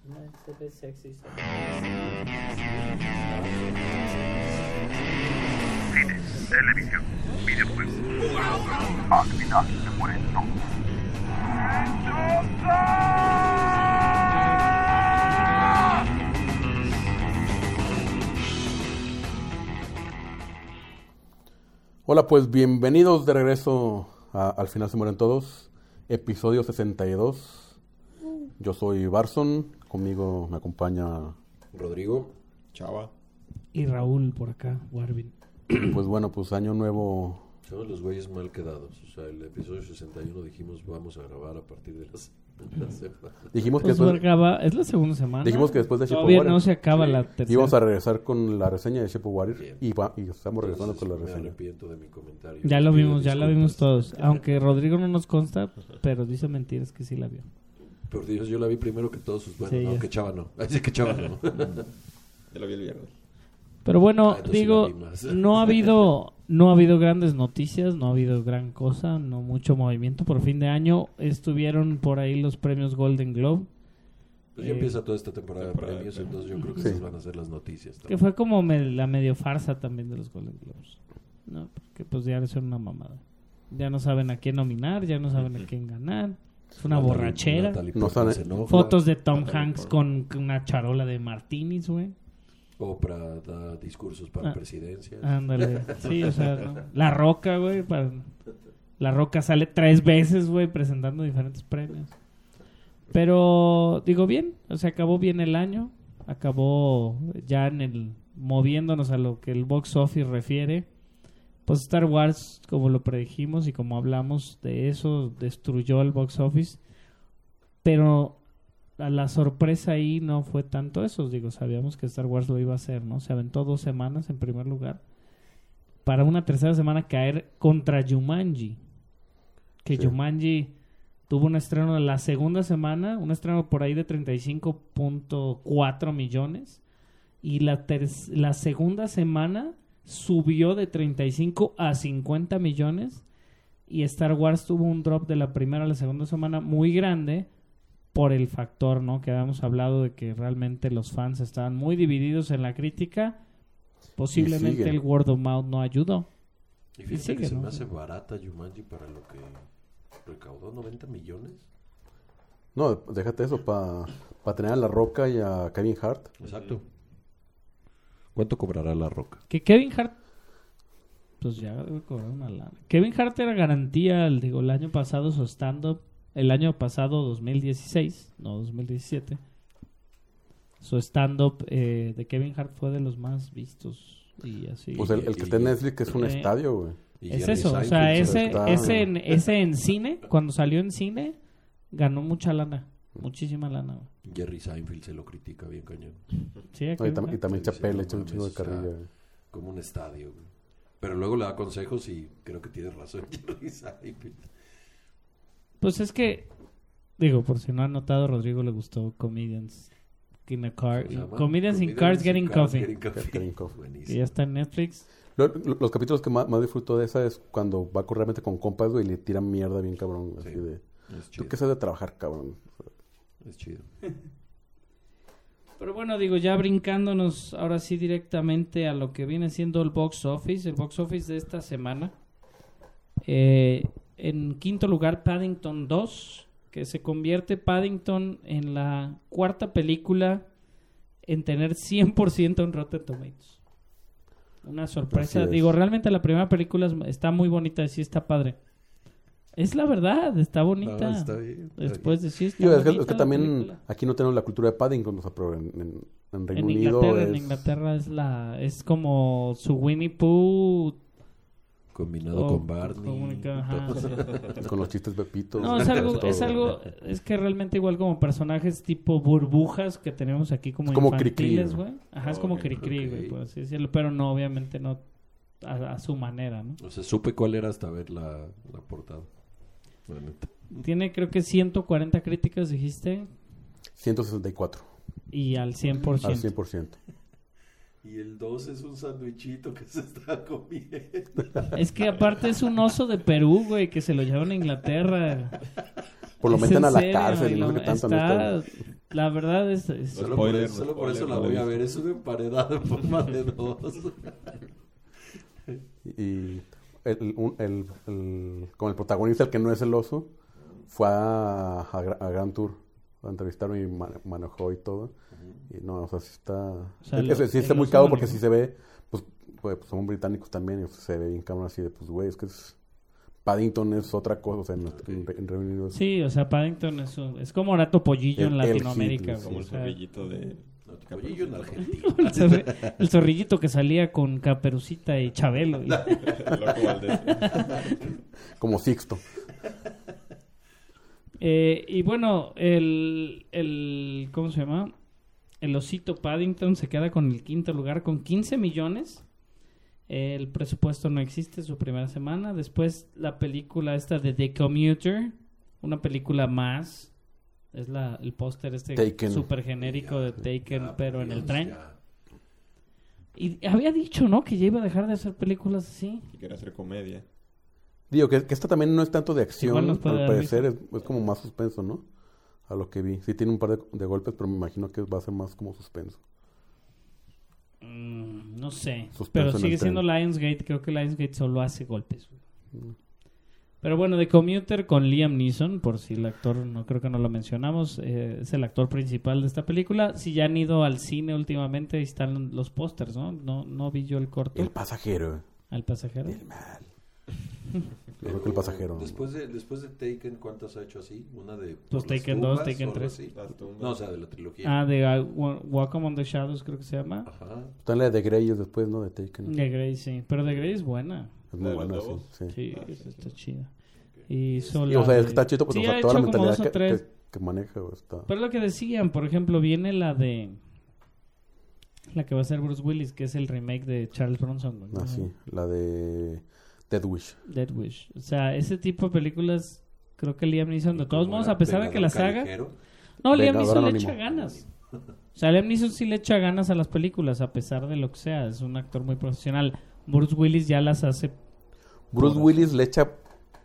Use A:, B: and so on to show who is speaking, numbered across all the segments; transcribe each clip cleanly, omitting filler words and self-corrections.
A: Se ve sexy.
B: Cine, televisión, videojuegos. Al final se mueren todos.
C: Hola, pues bienvenidos de regreso a Al final se mueren todos, episodio 62. Yo soy Barson, conmigo me acompaña
D: Rodrigo, Chava.
A: Y Raúl por acá, Warvin.
C: Pues bueno, pues año nuevo.
D: Somos los güeyes mal quedados. O sea, el episodio 61 dijimos vamos a grabar a partir de la semana.
C: Dijimos que
A: Pues
C: después,
A: es la segunda semana.
C: dijimos que después de Shape of
A: Todavía
C: Water
A: no se acaba la tercera.
C: íbamos a regresar con la reseña de Shape of Water
D: Bien.
C: y estamos regresando con la
D: Me
C: reseña.
D: arrepiento de mi comentario.
A: Ya lo
D: Pido
A: vimos, ya la
D: disculpas.
A: vimos todos. Aunque Rodrigo no nos consta, pero dice mentiras que sí la vio.
D: Por Dios, yo la vi primero que todos sus... Bueno,
A: Sí,
D: no,
A: ya.
D: que Chava no. Así que Chava no.
E: Ya lo vi el viernes.
A: Pero bueno,
D: entonces
A: digo,
D: sí la vi más.
A: no ha habido grandes noticias, no ha habido gran cosa, no mucho movimiento. Por fin de año estuvieron por ahí los premios Golden Globe,
D: Pues ya empieza toda esta temporada de
E: Temporada de
D: premios,
E: premios.
D: entonces yo creo que
C: Sí.
D: esas van a ser las noticias.
A: que fue como la medio farsa también de los Golden Globes. No, porque pues ya son una mamada. Ya no saben a quién nominar, ya no saben a quién ganar. Es una borrachera.
D: Natalie
C: No
D: Portman
C: sabe-
D: se enoja.
A: Fotos de Tom
E: Natalie
A: Hanks
E: Portman.
A: con una charola de martinis, güey.
D: Oprah da discursos para
A: Ah.
D: presidencia.
A: Ándale. Sí, o sea, ¿no? La Roca, güey. La Roca sale 3 veces, güey, presentando diferentes premios. Pero, digo, bien. O sea, acabó bien el año. Acabó ya moviéndonos a lo que el box office refiere. Pues Star Wars, como lo predijimos y como hablamos de eso, destruyó el box office. Pero la sorpresa ahí no fue tanto eso. Digo, sabíamos que Star Wars lo iba a hacer, ¿no? Se aventó 2 semanas en primer lugar. Para una tercera semana caer contra Jumanji. Que
C: Sí.
A: Jumanji tuvo un estreno la segunda semana, un estreno por ahí de 35.4 millones. Y la segunda semana subió de 35 a 50 millones. Y Star Wars tuvo un drop de la primera a la segunda semana muy grande por el factor, ¿no? Que habíamos hablado de que realmente los fans estaban muy divididos en la crítica. Posiblemente
C: siguen.
A: el word of mouth no ayudó.
D: Y fíjate
A: sigue,
D: que se
A: ¿no?
D: me hace barata Jumanji para lo que recaudó, 90 millones.
C: No, déjate eso, para tener a La Roca y a Kevin Hart.
D: Exacto. ¿Cuánto cobrará La Roca?
A: Que Kevin Hart, pues ya debe cobrar una lana. Kevin Hart era garantía, el año pasado su stand-up, el año pasado 2016, no 2017. Su stand-up de Kevin Hart fue de los más vistos y así.
C: Pues el que está en Netflix, que es un estadio, güey.
D: Y
A: Es
D: Jerry
A: eso, o
D: Seinfeld
A: sea,
D: se está-
A: ese en cine, cuando salió en cine, ganó mucha lana, muchísima lana. Güey.
D: Jerry Seinfeld se lo critica bien cañón.
A: Sí, a
C: No, y,
A: Kevin
C: tam- y
A: Hart.
C: también
D: Sí,
C: Chapelle
D: no
C: echa un chingo de
D: mames, o sea,
C: carrilla, güey.
D: Como un estadio, güey. Pero luego le da consejos y creo que tiene razón Jerry Seinfeld.
A: Pues es que, digo, por si no han notado, Rodrigo le gustó Comedians in a Car,
D: ¿Cómo se llama?
A: Comedians in Cars Getting Coffee,
D: Getting Coffee.
C: Getting Coffee.
A: que
D: Buenísimo.
A: ya está en Netflix.
C: Los capítulos que más disfruto de esa es cuando va a correr realmente con compas, güey, y le tiran mierda bien cabrón.
D: Sí.
C: Así de,
D: Es
C: ¿tú
D: chido.
C: qué sabes de trabajar, cabrón?
D: Es chido.
A: Pero bueno, digo, ya brincándonos ahora sí directamente a lo que viene siendo el box office de esta semana. En quinto lugar, Paddington 2, que se convierte Paddington en la cuarta película en tener 100% en Rotten Tomatoes. Una sorpresa.
C: Así es.
A: Digo, realmente la primera película está muy bonita, sí está padre. Es la verdad, está bonita.
D: No, está bien, está
A: Después de sí está
C: Digo, es que
A: bonita la
C: también
A: película.
C: aquí no tenemos la cultura de Paddington, o sea, pero en Reino
A: En
C: Unido
A: Inglaterra es como su Winnie Pooh.
D: Combinado con Barney.
A: Ajá, sí.
C: con los chistes Pepito.
A: No, es que realmente igual como personajes tipo burbujas que tenemos aquí como
C: Es como
A: infantiles,
C: Cricri,
A: güey. Ajá, es como Cricri, güey,
D: ok.
A: por así decirlo, pero no, obviamente no a su manera, ¿no?
D: O sea, supe cuál era hasta ver la portada. La neta.
A: Tiene creo que 140 críticas, dijiste,
C: 164,
A: y al 100%.
C: al 100%.
D: Y el 2 es un sandwichito que se está comiendo.
A: Es que aparte es un oso de Perú, güey, que se lo llevaron a Inglaterra.
C: Por lo
A: Es
C: meten
A: en
C: a la
A: serio,
C: cárcel
A: y
C: y no sé
A: lo-
C: qué tanto.
A: está-
C: neta.
A: La verdad es
D: Solo
E: Spoiler,
D: solo por
E: spoiler,
D: eso la
E: no lo
D: voy
E: he
D: a
E: visto.
D: ver. Es una emparedada en forma de 2.
C: Y como el protagonista, el que no es el oso, fue a Grand Tour a entrevistarme y manejó y todo. Y no, o sea, sí está...
A: sea,
C: sí está
A: el
C: muy
A: oso
C: cabrón porque
A: manejó.
C: sí se ve, pues son británicos también, y se ve bien cabrón así de, pues güey, es que Paddington es otra cosa, o sea, en Reino Unido es...
A: Sí, o sea, Paddington es como ahora Topollillo en
C: El
A: Latinoamérica,
C: hit,
A: güey,
E: Como
A: o
E: el
A: sea,
E: zorrillito de...
D: Pollillo en Argentina.
A: el zorrillito que salía con Caperucita y Chabelo.
E: El Loco Valdés.
C: Como Sixto.
A: Y bueno, ¿cómo se llama? El osito Paddington se queda con el quinto lugar con 15 millones. El presupuesto no existe su primera semana. Después la película esta de The Commuter, una película más. Es el póster
C: Taken.
A: súper genérico de Taken,
D: Ya,
A: pero en el
D: Dios,
A: tren.
D: ya.
A: Y había dicho, ¿no? Que ya iba a dejar de hacer películas así.
E: Y quiere hacer comedia.
C: Digo, que esta también no es tanto de
A: Igual
C: acción,
A: nos puede
C: al
A: dar
C: parecer
A: risa.
C: es como más suspenso, ¿no? A lo que vi. Sí tiene un par de golpes, pero me imagino que va a ser más como suspenso.
A: No sé.
C: Suspenso
A: Pero
C: en el
A: sigue siendo
C: tren.
A: Lionsgate. Creo que Lionsgate solo hace golpes. Pero bueno, The Commuter con Liam Neeson, por si el actor, no creo que no lo mencionamos, es el actor principal de esta película. Si ya han ido al cine últimamente, ahí están los pósters, ¿no? No vi yo el corto.
C: El pasajero.
A: Al pasajero.
C: El mal. Yo creo que el pasajero.
D: Después de Taken, ¿cuántas ha hecho así? Una de...
A: Pues
D: por las
A: Taken 2,
D: tumbas
A: Taken
D: o algo
A: 3.
D: así.
E: Las tumbas.
D: No, o sea, de la trilogía.
A: Ah, de Walk Among the Shadows, creo que se llama.
D: Ajá.
C: Está en la de Grey después, ¿no? De Taken.
A: De Grey, sí. Pero de Grey es buena.
C: Es
E: ¿La
C: muy
E: de los
C: buena, sí.
E: lobos?
C: Sí.
A: Sí,
E: Ah,
A: esa
E: sí,
A: está
E: sí.
A: chida. Y
C: Y,
A: sola
C: o sea, es
A: de-
C: que está chido porque
A: Sí,
C: o sea,
A: ha
C: toda la
A: hecho como
C: mentalidad
A: dos o tres.
C: que maneja está...
A: Pero es lo que decían, por ejemplo, viene la que va a ser Bruce Willis, que es el remake de Charles Bronson. güey.
C: Ah, sí, la de Dead Wish.
A: Dead Wish. O sea, ese tipo de películas, creo que Liam Neeson, de todos
D: Como
A: modos,
D: era
A: a pesar de que las
D: Vengador
A: haga...
D: Callejero.
A: No, Liam
C: Vengador
A: Neeson le
C: Anónimo.
A: echa ganas. O sea, Liam Neeson sí le echa ganas a las películas, a pesar de lo que sea. Es un actor muy profesional. Bruce Willis ya las hace...
C: Bruce
A: Todas.
C: Willis le echa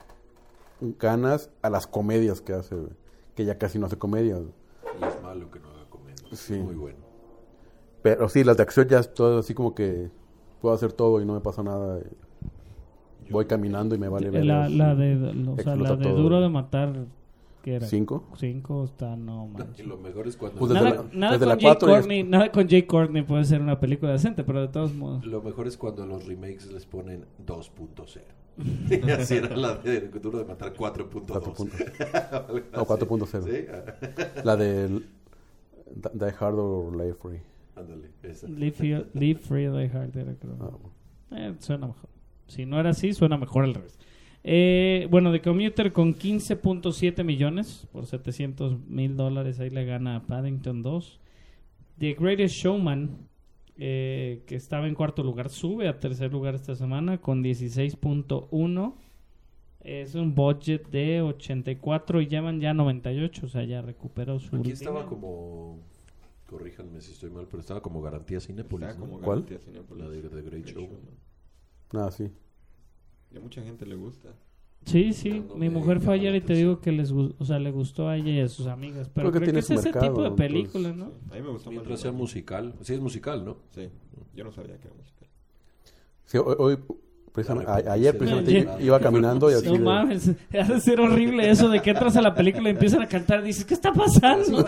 C: ganas a las comedias que hace, güey, que ya casi no hace comedias. güey.
D: Y es malo que no haga comedia.
C: Sí.
D: Muy bueno.
C: Pero sí, las de acción ya es todo así como que puedo hacer todo y no me pasa nada. Voy caminando y me vale ver.
A: La de
C: Explota todo.
A: Duro de Matar, que era?
C: 5.
A: 5 está, no
D: Y
A: manches.
D: lo mejor es cuando...
C: Pues desde
A: Nada
C: desde
A: con
C: la
A: Jay
C: 4 ya es-
A: Courtney, nada con Jay Courtney puede ser una película decente, pero de todos modos.
D: Lo mejor es cuando a los remakes les ponen 2.0. Y así era la de Duro de Matar 4.2.
C: No, 4.0.
D: Sí,
C: La de Die Hard or Live Free.
D: ándale. Esa.
A: Live Free Die Hard era, creo.
C: Ah, bueno.
A: Suena mejor. Si no era así, suena mejor al revés. Bueno, The Commuter con 15.7 millones por $700,000. Ahí le gana a Paddington 2. The Greatest Showman, que estaba en cuarto lugar, sube a tercer lugar esta semana con 16.1. Es un budget de 84 y llevan ya 98. O sea, ya recuperó su...
D: Aquí estaba
A: dinero.
D: como... Corríjanme si estoy mal, pero estaba como garantía Cinépolis,
E: Está
D: ¿no?
E: como
C: ¿Cuál?
E: garantía Cinépolis.
D: La de The Great Showman.
C: Ah, sí.
E: Y a mucha gente le gusta.
A: Sí, sí.
D: No
A: Mi
D: me
A: mujer fue
D: llama la
A: ayer y te
D: atención.
A: digo que le gustó a ella y a sus amigas. Pero
C: Creo que
A: creo que
C: tiene
A: es
C: su
A: ese
C: mercado,
A: tipo de
C: entonces,
A: películas, ¿no?
E: Sí. A mí me gustó más.
D: Mientras sea musical. Sí, es musical, ¿no?
E: Sí. Yo no sabía que era musical.
C: Sí, hoy precisamente,
D: La
C: ayer
D: reproducción
C: precisamente
A: de-
C: iba caminando y así
A: No
C: de-
A: mames, ha de ser horrible eso de que entras a la película y empiezan a cantar y dices, ¿qué está pasando?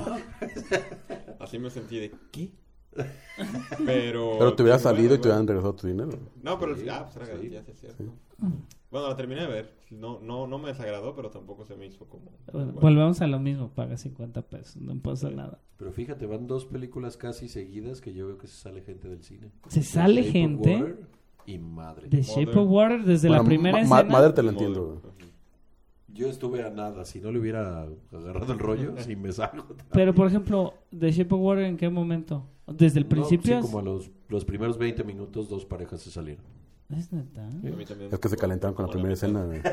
E: Así me sentí de ¿qué? Pero
C: Pero te hubiera
E: muy
C: salido y
E: buena,
C: te hubieran regresado tu dinero.
E: No, pero
D: Sí,
E: pues era
D: sí.
E: garantía, sí es cierto. Bueno, la terminé de ver. No me desagradó, pero tampoco se me hizo como...
A: Bueno, volvemos a lo mismo, paga 50 pesos, no pasa nada.
D: Pero fíjate, van 2 películas casi seguidas que yo veo que se sale gente del cine.
A: ¿Se sale
D: Shape of
A: gente?
D: Water y Madre.
A: The Shape of Water desde
C: Bueno,
A: la primera
C: Ma-
A: escena.
C: Madre te lo
E: Como-
C: entiendo. güey.
D: Yo estuve a nada. Si no le hubiera agarrado el rollo, si me salgo.
A: Pero, por ejemplo, The Shape of Water, ¿en qué momento? ¿Desde el
D: No,
A: principio?
D: sí, como a los primeros 20 minutos, 2 parejas se salieron.
A: ¿Es neta?
E: A mí también.
C: Es que se calentaron con la primera escena. güey.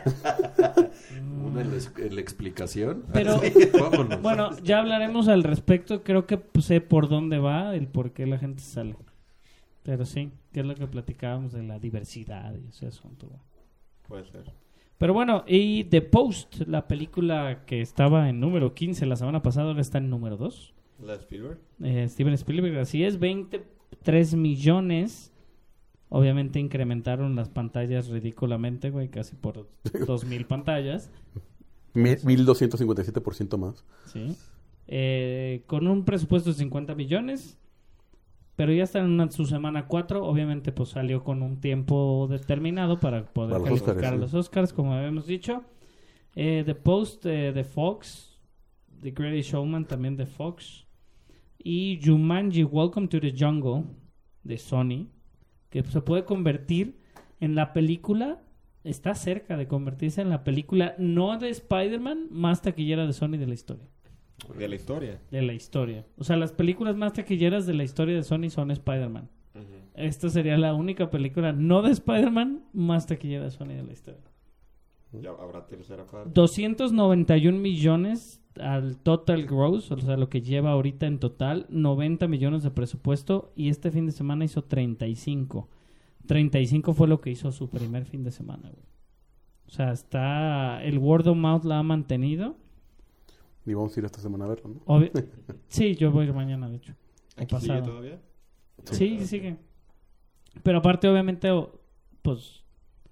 D: Una en la explicación.
A: Pero-
D: Sí, vámonos.
A: Bueno, ya hablaremos al respecto. Creo que sé por dónde va, el por qué la gente sale. Pero sí, que es lo que platicábamos de la diversidad y ese asunto. güey.
E: Puede ser.
A: Pero bueno, y The Post, la película que estaba en número 15 la semana pasada, ahora está en número 2.
E: ¿La Spielberg?
A: Steven Spielberg, así es, 23 millones. Obviamente incrementaron las pantallas ridículamente, güey, casi por 2,000 pantallas.
C: 1,257% más.
A: Sí. Con un presupuesto de 50 millones. Pero ya está en su semana 4. Obviamente, pues salió con un tiempo determinado para poder
C: Para los
A: calificar a
C: Óscares,
A: los Oscars, como habíamos dicho. The Post de Fox. The Greatest Showman también de Fox. Y Jumanji Welcome to the Jungle de Sony. Que se puede convertir en la película. Está cerca de convertirse en la película no de Spider-Man más taquillera de Sony de la historia.
E: De la historia.
A: De la historia. O sea, las películas más taquilleras de la historia de Sony son Spider-Man.
E: Ujú.
A: Esta sería la única película no de Spider-Man más taquillera de Sony de la historia.
E: Ya habrá tercera parte.
A: 291 millones al total gross, o sea, lo que lleva ahorita en total, 90 millones de presupuesto, y este fin de semana hizo 35. 35 fue lo que hizo su primer fin de semana, güey. O sea, el word of mouth la ha mantenido.
C: Y vamos a ir esta semana a verlo, ¿no?
A: Sí, yo voy a ir mañana, de hecho. O
E: ¿Aquí sigue
A: pasado.
E: todavía?
A: Sí, sigue. Pero aparte, obviamente, pues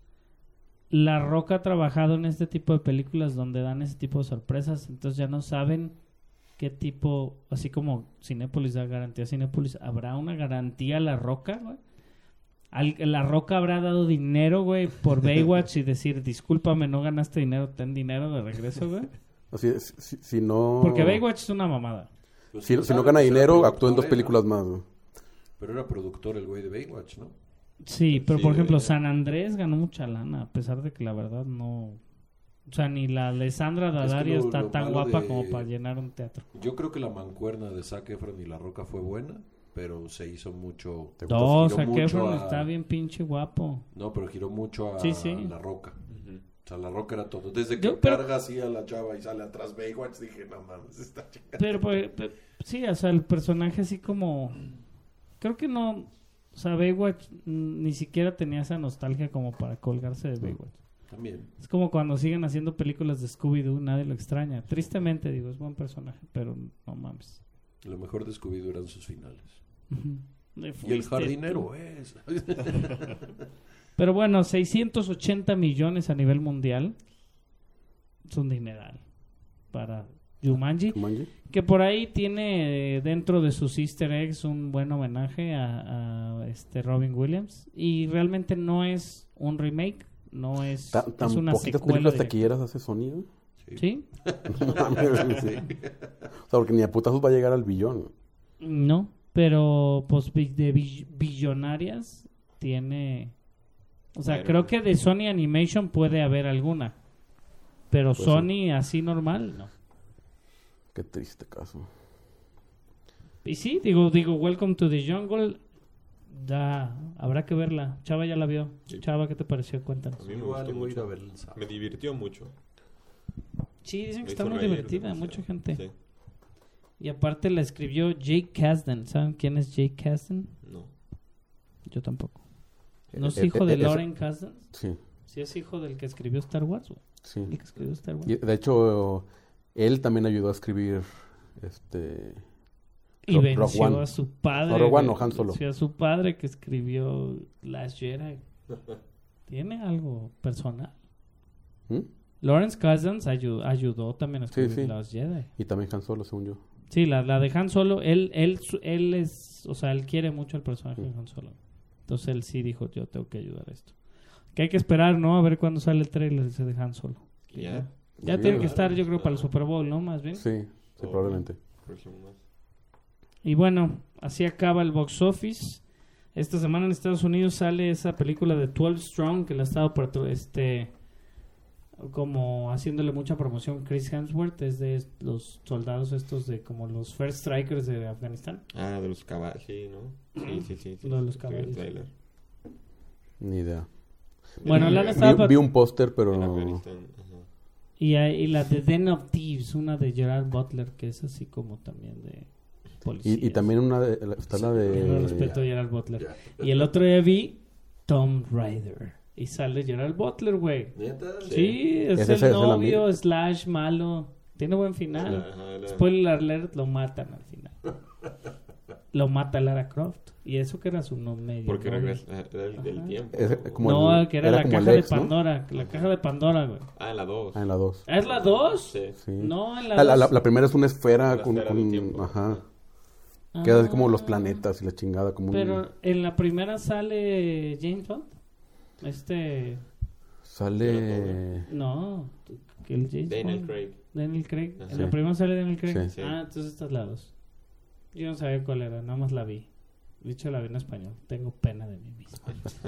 A: La Roca ha trabajado en este tipo de películas donde dan ese tipo de sorpresas, entonces ya no saben qué tipo, así como Cinépolis da garantía a Cinépolis, ¿habrá una garantía a La Roca, güey? La Roca habrá dado dinero, güey, por Baywatch y decir, discúlpame, no ganaste dinero, ten dinero de regreso, güey.
C: Así es, si no...
A: Porque Baywatch es una mamada.
D: Pues,
C: Si
D: pues,
C: no
D: sabe
C: gana
D: que era
C: dinero,
D: productor,
C: actúa en 2
D: era.
C: películas más, ¿no?
D: Pero era productor el güey de Baywatch, ¿no?
A: Sí, pero
E: Sí,
A: por ejemplo,
E: güey.
A: San Andrés ganó mucha lana, a pesar de que la verdad no... O sea, ni la Alessandra Daddario
D: lo-
A: está
D: lo
A: tan
D: malo
A: guapa
D: de-
A: como para llenar un teatro.
D: Yo creo que la mancuerna de Zac Efron y La Roca fue buena, pero se hizo mucho...
C: ¿Te
A: No,
D: giró
A: Zac
D: mucho
A: Efron
D: a-
A: está bien pinche guapo.
D: No, pero giró mucho a
A: Sí, sí.
D: La Roca.
E: Ujú.
D: O sea, La Roca era todo. Desde que
A: Pero-
D: carga así a la chava y sale atrás Baywatch, dije, no mames, está chingada.
A: Pero, sí, o sea, el personaje así como... Creo que no... O sea, Baywatch ni siquiera tenía esa nostalgia como para colgarse de Baywatch.
D: También.
A: Es como cuando siguen haciendo películas de Scooby-Doo, nadie lo extraña. Tristemente, digo, es buen personaje, pero no mames.
D: Lo mejor de Scooby-Doo eran sus finales.
A: Le
D: Y el
A: fuiste
D: jardinero
A: tú.
D: es...
A: Pero bueno, 680 millones a nivel mundial. Es un dineral para Jumanji.
C: Jumanji.
A: Que por ahí tiene dentro de sus easter eggs un buen homenaje a Robin Williams. Y realmente no es un remake, no es,
C: Tan
A: es una
C: poquitas
A: secuela.
C: películas
A: directa.
C: taquilleras hace Sony, ¿no?
A: ¿Sí?
C: No mames, sí. O sea, porque ni a putazos va a llegar al billón.
A: No, pero pues de billonarias tiene... O sea,
E: Bueno.
A: creo que de Sony Animation puede haber alguna. Pero
C: Pues
A: Sony así normal, no.
C: Qué triste caso.
A: Y sí, digo, Welcome to the Jungle. Habrá que verla. Chava ya la vio.
E: Sí.
A: Chava, ¿qué te pareció? Cuéntanos.
E: A mí me
D: Igual
E: gustó
D: voy a ir a
E: mucho.
D: verla el sábado.
E: Me divirtió mucho.
A: Sí, dicen
E: Me
A: que está
E: hizo
A: muy
E: reír
A: divertida,
E: demasiado.
A: mucha gente.
E: Sí.
A: Y aparte la escribió Jake Kasdan. ¿Saben quién es Jake Kasdan?
E: No.
A: Yo tampoco. ¿No es
C: Eh,
A: hijo de
C: eso-
A: Lauren Kasdan?
C: Sí,
A: Sí, es hijo del que escribió Star Wars, güey.
C: sí.
A: El que escribió Star Wars.
C: Y, de hecho, él también ayudó a escribir
A: Y
C: Rogue
A: venció
C: One.
A: a su padre.
C: No, Rogue One,
A: güey.
C: no, Han Solo.
A: Venció a su padre que escribió Last Jedi. Tiene algo personal.
C: ¿Mm?
A: Lawrence Kasdan ayudó también a escribir
C: Sí, sí.
A: Last Jedi.
C: Y también Han Solo, según yo.
A: Sí, la de Han Solo, él es, o sea, él quiere mucho al personaje de Han Solo. Entonces él sí dijo, yo tengo que ayudar a esto. Que hay que esperar, ¿no? A ver cuándo sale el trailer ese de Han Solo.
E: Ya.
A: Ya
C: Sí,
A: tiene que
C: ¿verdad?
A: estar, yo creo, para el Super Bowl, ¿no? Más bien.
C: Sí, sí, probablemente.
E: Próximo mes.
A: Y bueno, así acaba el box office. Esta semana en Estados Unidos sale esa película de 12 Strong que la ha estado como haciéndole mucha promoción Chris Hemsworth, es de los soldados estos de como los First Strikers de Afganistán.
E: Ah, de los caballos, sí, ¿no? Sí.
A: Lo de los
E: Sí, vi el
A: caballos.
E: tráiler.
C: Ni idea.
A: Bueno, la han estado
C: Vi un póster,
E: En
C: pero...
E: Afganistán, ajá.
A: y la de Den of Thieves, una de Gerard Butler, que es así como también de policía.
C: Y también está la
A: No
C: de...
A: respeto a Gerard Butler.
D: Ya.
A: Y el otro día vi Tomb Raider. Y sale Gerald Butler, güey.
D: ¿Neta?
A: Sí, es
C: Ese es
A: el
C: el
A: novio
C: amigo.
A: / malo. Tiene buen final.
E: Ajá,
A: Spoiler alert, lo matan al final. Lo mata Lara Croft. Y eso que era su medio.
E: Porque
A: novio.
E: regresa, era el
A: Ajá.
E: tiempo.
C: Como
A: No,
C: el-
A: que era la
C: como el
A: caja
C: ex,
A: de
C: ¿no?
A: Pandora. La caja de Pandora, güey.
E: En la 2.
C: Ah, en la 2.
A: ¿Es la 2?
E: Sí.
C: Sí.
A: No, en la
C: La,
A: 2.
C: la primera es una esfera
E: La
C: con...
E: esfera del tiempo.
C: Ajá. Queda así como los
A: Ah.
C: planetas y la chingada. Como un-
A: Pero en la primera sale James Bond.
C: Sale...
A: No, que el James
E: Daniel
A: Bond.
E: Craig.
A: Daniel Craig.
E: Ajá.
A: En
C: Sí.
A: la primera sale Daniel Craig.
C: Sí.
E: Sí.
A: Ah, entonces esta es la 2. Yo no sabía cuál era, nada más la vi. De hecho, la vi en español. Tengo pena de mí mismo.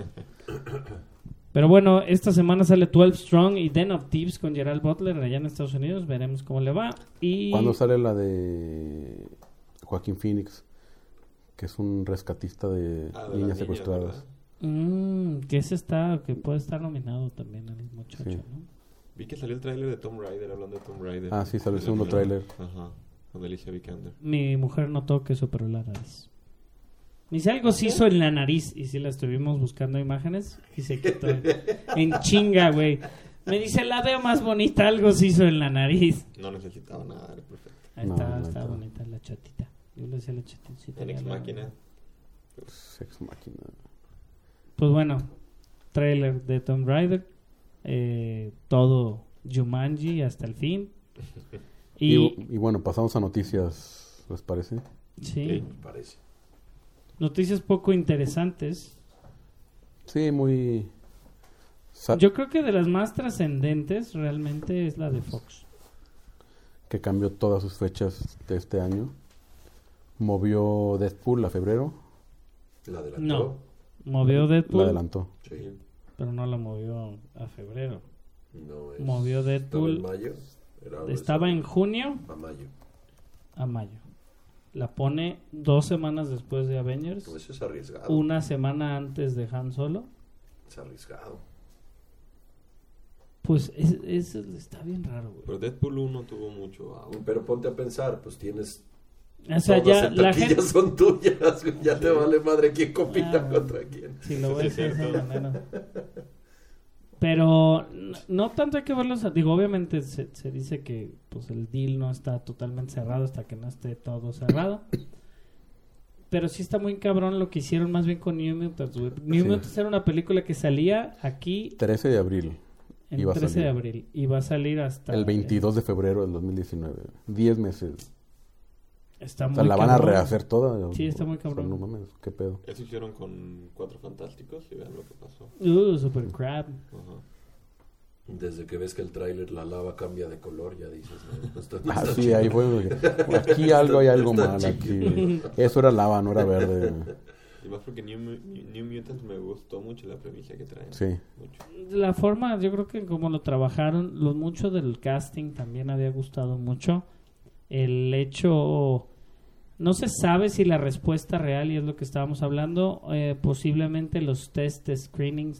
A: Pero bueno, esta semana sale 12 Strong y Den of Thieves con Gerald Butler allá en Estados Unidos. Veremos cómo le va. Y
C: ¿Cuándo sale la de Joaquín Phoenix? Que es un rescatista de
E: Ah, de
C: niñas
E: las
C: secuestradas.
E: ¿verdad?
A: que ese está, que puede estar nominado también el muchacho,
C: Sí.
A: ¿no?
E: Vi que salió el tráiler de Tomb Raider, hablando de Tomb Raider.
C: Ah, sí, salió el
E: De la
C: segundo
E: nueva.
C: tráiler.
E: Ajá, con Alicia Vikander.
A: Mi mujer notó que superó la nariz. Ni si algo se hizo en la nariz. Y si la estuvimos buscando imágenes y se quitó en chinga, güey. Me dice, la veo más bonita, algo se hizo en la nariz.
E: No necesitaba nada, era perfecto.
A: Ahí
C: No,
A: está,
C: no
A: está
C: está.
A: bonita la chatita. Yo le decía la chatita.
E: En Ex Máquina.
C: Sex Máquina.
A: Pues bueno, trailer de Tomb Raider. Todo Jumanji hasta el fin.
C: Y bueno, pasamos a noticias, ¿les parece?
A: Sí,
E: Sí.
D: Me parece.
A: noticias poco interesantes.
C: Sí, muy...
A: Yo creo que de las más trascendentes realmente es la de Fox.
C: que cambió todas sus fechas de este año. Movió Deadpool a febrero,
D: La adelantó.
A: No, movió
C: la
A: Deadpool,
C: adelantó.
D: Sí.
A: pero no la movió a febrero.
D: No es...
A: Movió Deadpool.
D: ¿Estaba en mayo?
A: Estaba en junio
D: A mayo.
A: a mayo. La pone 2 semanas después de Avengers,
D: Pues eso es arriesgado.
A: una semana antes de Han Solo.
D: Es arriesgado.
A: Pues eso está bien raro, güey.
E: Pero Deadpool 1 tuvo mucho auge.
D: Pero ponte a pensar, pues tienes...
A: O sea,
D: todas
A: ya
D: en
A: la
D: taquilla
A: gente...
D: son tuyas. Ya te vale madre quién compita
A: Ah,
D: contra quién.
A: Si lo ves
E: Sí,
A: de
E: es
A: esa
E: cierto.
A: manera. Pero no tanto hay que verlos. Digo, obviamente se dice que pues el deal no está totalmente cerrado hasta que no esté todo cerrado. Pero sí está muy cabrón lo que hicieron más bien con New Mutants, güey. New
C: Sí.
A: Mutants era una película que salía aquí
C: 13 de abril.
A: el
C: Iba a
A: 13 de
C: salir.
A: abril y va a salir hasta
C: El 22 de febrero del 2019. 10 meses.
A: Está
C: O
A: muy
C: sea, la van a
A: cabrón.
C: rehacer toda.
A: Sí, está muy
C: O sea,
A: cabrón.
C: no mames, qué pedo.
E: Eso hicieron con Cuatro Fantásticos y vean lo que pasó.
A: Super crap.
E: Ajá.
D: Desde que ves que el tráiler, la lava cambia de color, ya dices, no, esto no
C: Ah,
D: está
C: sí,
D: chido.
C: ahí fue. Aquí algo hay algo
D: Está
C: mal.
D: chiquito.
C: Aquí. Eso era lava, no era verde.
E: Y más porque New Mutants me gustó mucho la premisa que traen.
C: Sí.
E: Mucho.
A: La forma, yo creo que como lo trabajaron, mucho del casting también había gustado mucho. El hecho, no se sabe si la respuesta real, y es lo que estábamos hablando, posiblemente los test de screenings,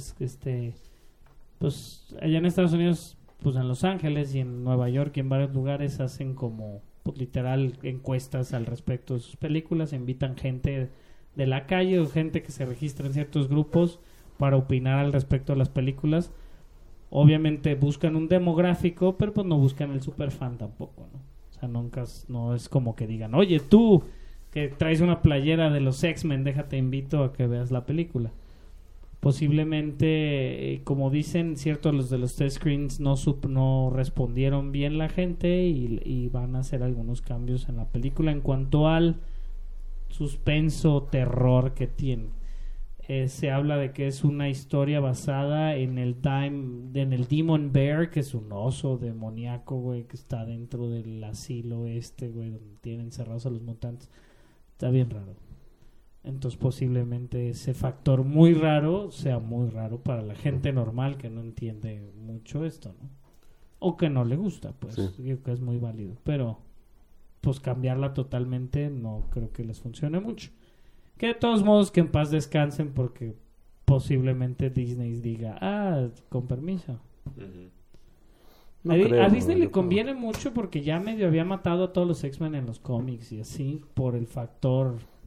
A: pues allá en Estados Unidos, pues en Los Ángeles y en Nueva York y en varios lugares hacen como, pues, literal encuestas al respecto de sus películas, invitan gente de la calle o gente que se registra en ciertos grupos para opinar al respecto de las películas. Obviamente buscan un demográfico, pero pues no buscan el super fan tampoco, ¿no? O sea, nunca no es como que digan, oye, tú que traes una playera de los X-Men, déjate invito a que veas la película. Posiblemente, como dicen, cierto, los de los test screens no respondieron bien la gente y van a hacer algunos cambios en la película en cuanto al suspenso, terror que tiene. Se habla de que es una historia basada en el Demon Bear, que es un oso demoníaco, güey, que está dentro del asilo güey, donde tienen encerrados a los mutantes. Está bien raro. Entonces posiblemente ese factor muy raro sea muy raro para la gente normal que no entiende mucho esto, ¿no? O que no le gusta, pues.
C: Sí.
A: Yo creo que es muy válido. Pero pues cambiarla totalmente no creo que les funcione mucho. Que de todos modos que en paz descansen porque posiblemente Disney diga, con permiso.
E: Ujú.
C: No
A: A
C: creo,
A: Disney
C: yo
A: le
C: creo.
A: conviene mucho porque ya medio había matado a todos los X-Men en los cómics y así por el factor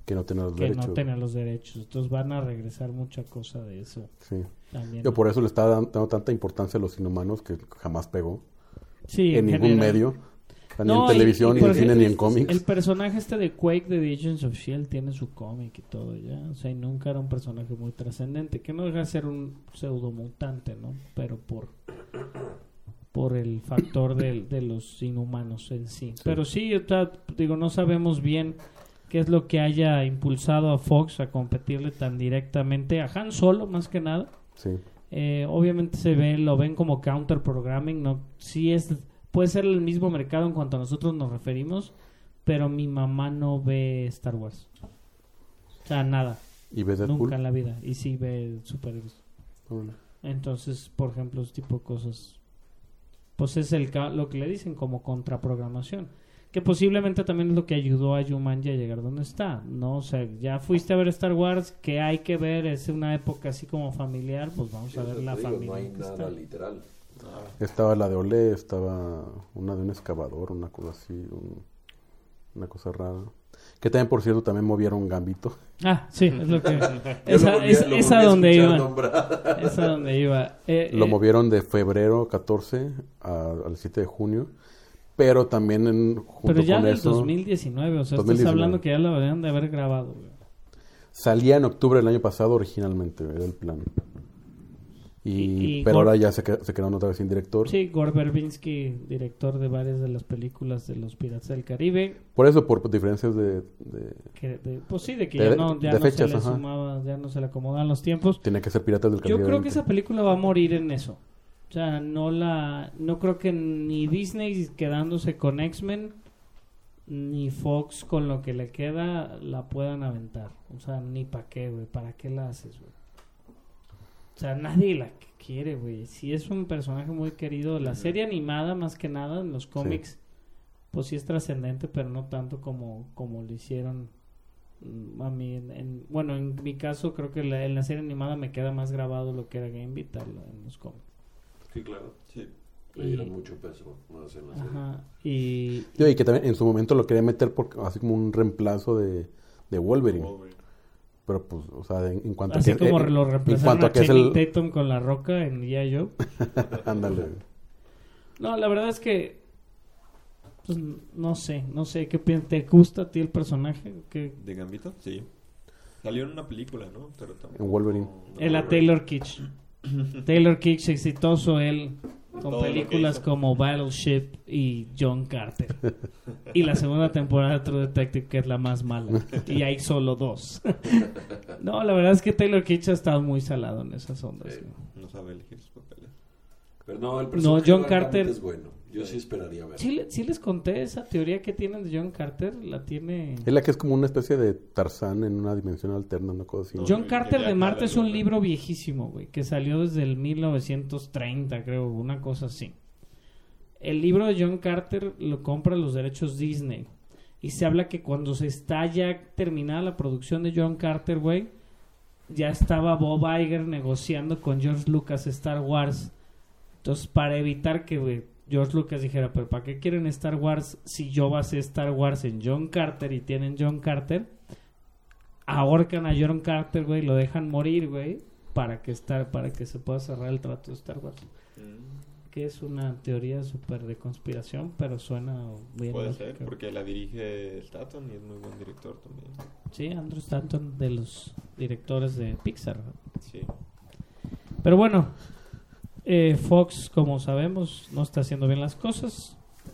C: Que no tenía los
A: que
C: derechos.
A: no tenía los derechos. Entonces van a regresar mucha cosa de eso
C: Sí.
A: también.
C: Yo por eso le estaba dando tanta importancia a Los Inhumanos que jamás pegó.
A: Sí,
C: En ningún
A: general.
C: medio. O sea, ni
A: No,
C: en televisión, ni
A: por
C: en cine,
A: ejemplo,
C: ni en cómics.
A: El personaje este de Quake de The Agents of S.H.I.E.L.D. tiene su cómic y todo ya. O sea, y nunca era un personaje muy trascendente. Que no deja de ser un pseudomutante, ¿no? Pero por el factor de los inhumanos en sí. Pero sí, digo, no sabemos bien qué es lo que haya impulsado a Fox a competirle tan directamente a Han Solo, más que nada.
C: Sí.
A: Obviamente lo ven como counter programming, no, sí puede ser el mismo mercado en cuanto a nosotros nos referimos, pero mi mamá no ve Star Wars. O sea, nada,
C: ¿Y ves Deadpool?
A: nunca en la vida, y sí ve superhéroes.
C: Bueno.
A: Entonces, por ejemplo, ese tipo de cosas, pues es lo que le dicen como contraprogramación, que posiblemente también es lo que ayudó a Jumanji a llegar donde está, ¿no? O sea, ya fuiste a ver Star Wars, que hay que ver, es una época así como familiar, pues vamos a ver la familia.
D: No hay
A: que
D: nada
A: está.
D: literal.
C: Estaba la de Olé, estaba una de un excavador, una cosa así, una cosa rara. Que también, por cierto, también movieron Gambito.
A: Ah, sí, es lo que...
D: Yo
A: esa
D: lo volví a
A: esa donde
D: escuchar
A: iba.
D: nombrar.
A: Esa donde iba.
C: Lo movieron de febrero 14 al 7 de junio. Pero también junto
A: Pero ya
C: con
A: del
C: eso
A: 2019, o sea,
C: 2019.
A: estás hablando que ya lo deberían de haber grabado, güey.
C: salía en octubre del año pasado originalmente, era el plan. Pero ahora ya se quedaron otra vez sin director.
A: Sí, Gore Verbinski, director de varias de las películas de los Piratas del Caribe.
C: Por eso, por diferencias
A: Pues sí, de que
C: de
A: ya no
C: fechas,
A: se le
C: ajá.
A: sumaba, ya no se le acomodaban los tiempos.
C: Tiene que ser Piratas del Caribe.
A: Yo creo que
C: 20.
A: esa película va a morir en eso. O sea, no creo que ni Disney quedándose con X-Men ni Fox con lo que le queda la puedan aventar. O sea, ni para qué, güey. ¿Para qué la haces, güey? O sea, nadie la quiere, güey. Si es un personaje muy querido. La serie animada, más que nada, en los cómics, pues sí es trascendente, pero no tanto como lo hicieron a mí. Bueno, en mi caso, creo que en la serie animada me queda más grabado lo que era Gambit en los cómics.
D: Sí, claro.
E: Sí.
D: Le dieron mucho peso más en la serie.
A: Ajá. Y
C: que también en su momento lo quería meter así como un reemplazo de Wolverine. Pero pues, o sea, en cuanto
A: así
C: a que...
A: como lo
C: en
A: reemplazaron
C: cuanto
A: a
C: a que es
A: Channing
C: el...
A: Tatum con La Roca en G.I. Joe.
C: Ándale.
A: No, la verdad es que pues, no sé, ¿qué piensas? ¿Te gusta a ti el personaje? ¿Qué?
E: ¿De Gambito? Sí. Salió en una película, ¿no? Pero tampoco...
C: En Wolverine.
A: Él a Taylor Kitsch. Taylor Kitsch, exitoso él, con
E: Todo lo que
A: películas
E: hizo.
A: como Battleship y John Carter. Y la segunda temporada de True Detective, que es la más mala. Y hay solo 2. No, la verdad es que Taylor Kitsch ha estado muy salado en esas ondas.
D: Sí.
A: ¿no?
E: No sabe elegir sus papeles.
D: Pero no, el personaje
A: John
D: de
A: Carter-
D: Gambit es bueno. Yo sí esperaría ver.
A: Sí les conté esa teoría que tienen de John Carter. La tiene...
C: Es la que es como una especie de Tarzán en una dimensión alterna, una cosa así.
E: No,
A: John Carter
E: ya
A: de Marte es un
E: claro.
A: libro viejísimo, güey, que salió desde el 1930, creo, una cosa así. El libro de John Carter lo compra los derechos Disney. Y se habla que cuando se está ya terminada la producción de John Carter, güey, ya estaba Bob Iger negociando con George Lucas Star Wars. Entonces, para evitar que, güey, George Lucas dijera, pero ¿para qué quieren Star Wars si yo basé Star Wars en John Carter y tienen John Carter? Ahorcan a John Carter, güey, lo dejan morir, güey, para que se pueda cerrar el trato de Star Wars. Que es una teoría súper de conspiración, pero suena bien.
E: Puede
A: lógica.
E: ser, porque la dirige Statham y es muy buen director también.
A: Sí, Andrew Stanton, de los directores de Pixar, ¿no?
E: Sí.
A: Pero bueno, Fox, como sabemos, no está haciendo bien las cosas.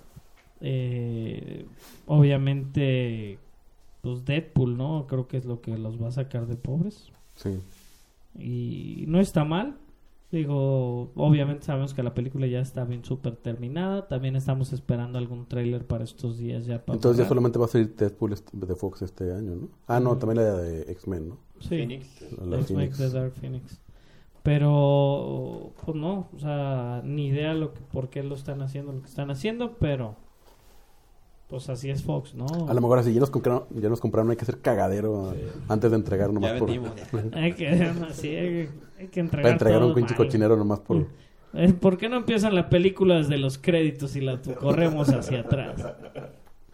A: Obviamente, pues Deadpool, ¿no? Creo que es lo que los va a sacar de pobres.
C: Sí.
A: Y no está mal. Digo, obviamente sabemos que la película ya está bien súper terminada. También estamos esperando algún tráiler para estos días ya. Para
C: Entonces ya
A: probar.
C: solamente va a salir Deadpool de Fox este año, ¿no? Ah, no, también la de X-Men, ¿no?
A: Sí.
E: Phoenix.
C: La
A: X-Men
C: Phoenix.
A: de Dark Phoenix. Pero, pues no, o sea, ni idea por qué lo están haciendo lo que están haciendo, pero pues así es Fox, ¿no?
C: A lo mejor así ya nos compraron, hay que hacer cagadero antes de entregar nomás
E: Ya
C: por...
E: vendimos.
A: Hay que entregar
C: Para entregar
A: todo
C: un pinche
A: mal.
C: cochinero nomás por...
A: ¿Por qué no empiezan la película desde los créditos y la corremos hacia atrás?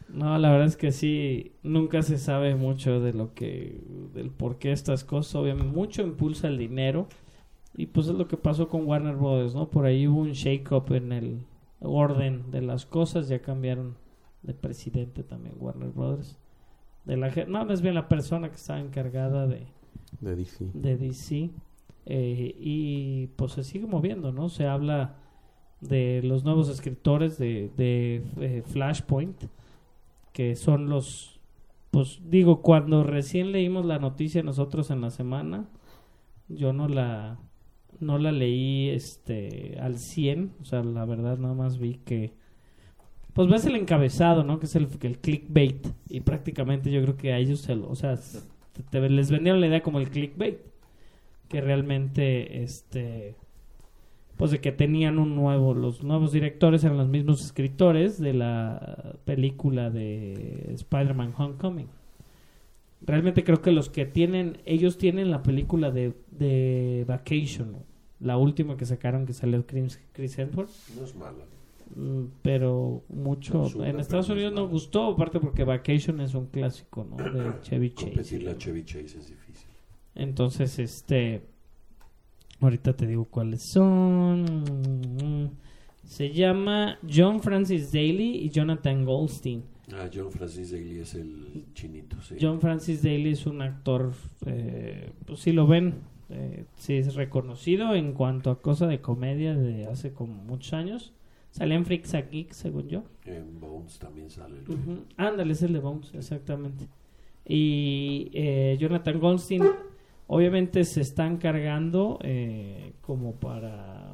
A: No, la verdad es que sí, nunca se sabe mucho de del por qué estas cosas. Obviamente, mucho impulsa el dinero. Y pues es lo que pasó con Warner Brothers, ¿no? Por ahí hubo un shake-up en el orden de las cosas. Ya cambiaron de presidente también Warner Brothers. No, más bien la persona que estaba encargada de DC. Y pues se sigue moviendo, ¿no? Se habla de los nuevos escritores de Flashpoint, que son pues digo, cuando recién leímos la noticia nosotros en la semana, yo no la leí al 100, o sea, la verdad nada más vi que pues ves el encabezado, ¿no? Que es el clickbait, y prácticamente yo creo que a ellos les vendieron la idea como el clickbait, que realmente pues de que tenían los nuevos directores eran los mismos escritores de la película de Spider-Man Homecoming. Realmente creo que ellos tienen la película de Vacation, la última que sacaron, que salió Chris Hemsworth.
D: No es mala.
A: Pero mucho en Estados Unidos no gustó, aparte porque Vacation es un clásico, ¿no? De Chevy Chase.
D: Competirle a Chevy Chase es difícil.
A: Entonces, ahorita te digo cuáles son. Se llama John Francis Daly y Jonathan Goldstein.
D: John Francis Daly es el chinito, sí.
A: John Francis Daly es un actor, pues si lo ven, sí es reconocido en cuanto a cosa de comedia de hace como muchos años. Salía en Freaks and Geeks, según yo.
D: En Bones también sale.
A: Ándale, es el de Bones, exactamente. Y Jonathan Goldstein, obviamente se está encargando como para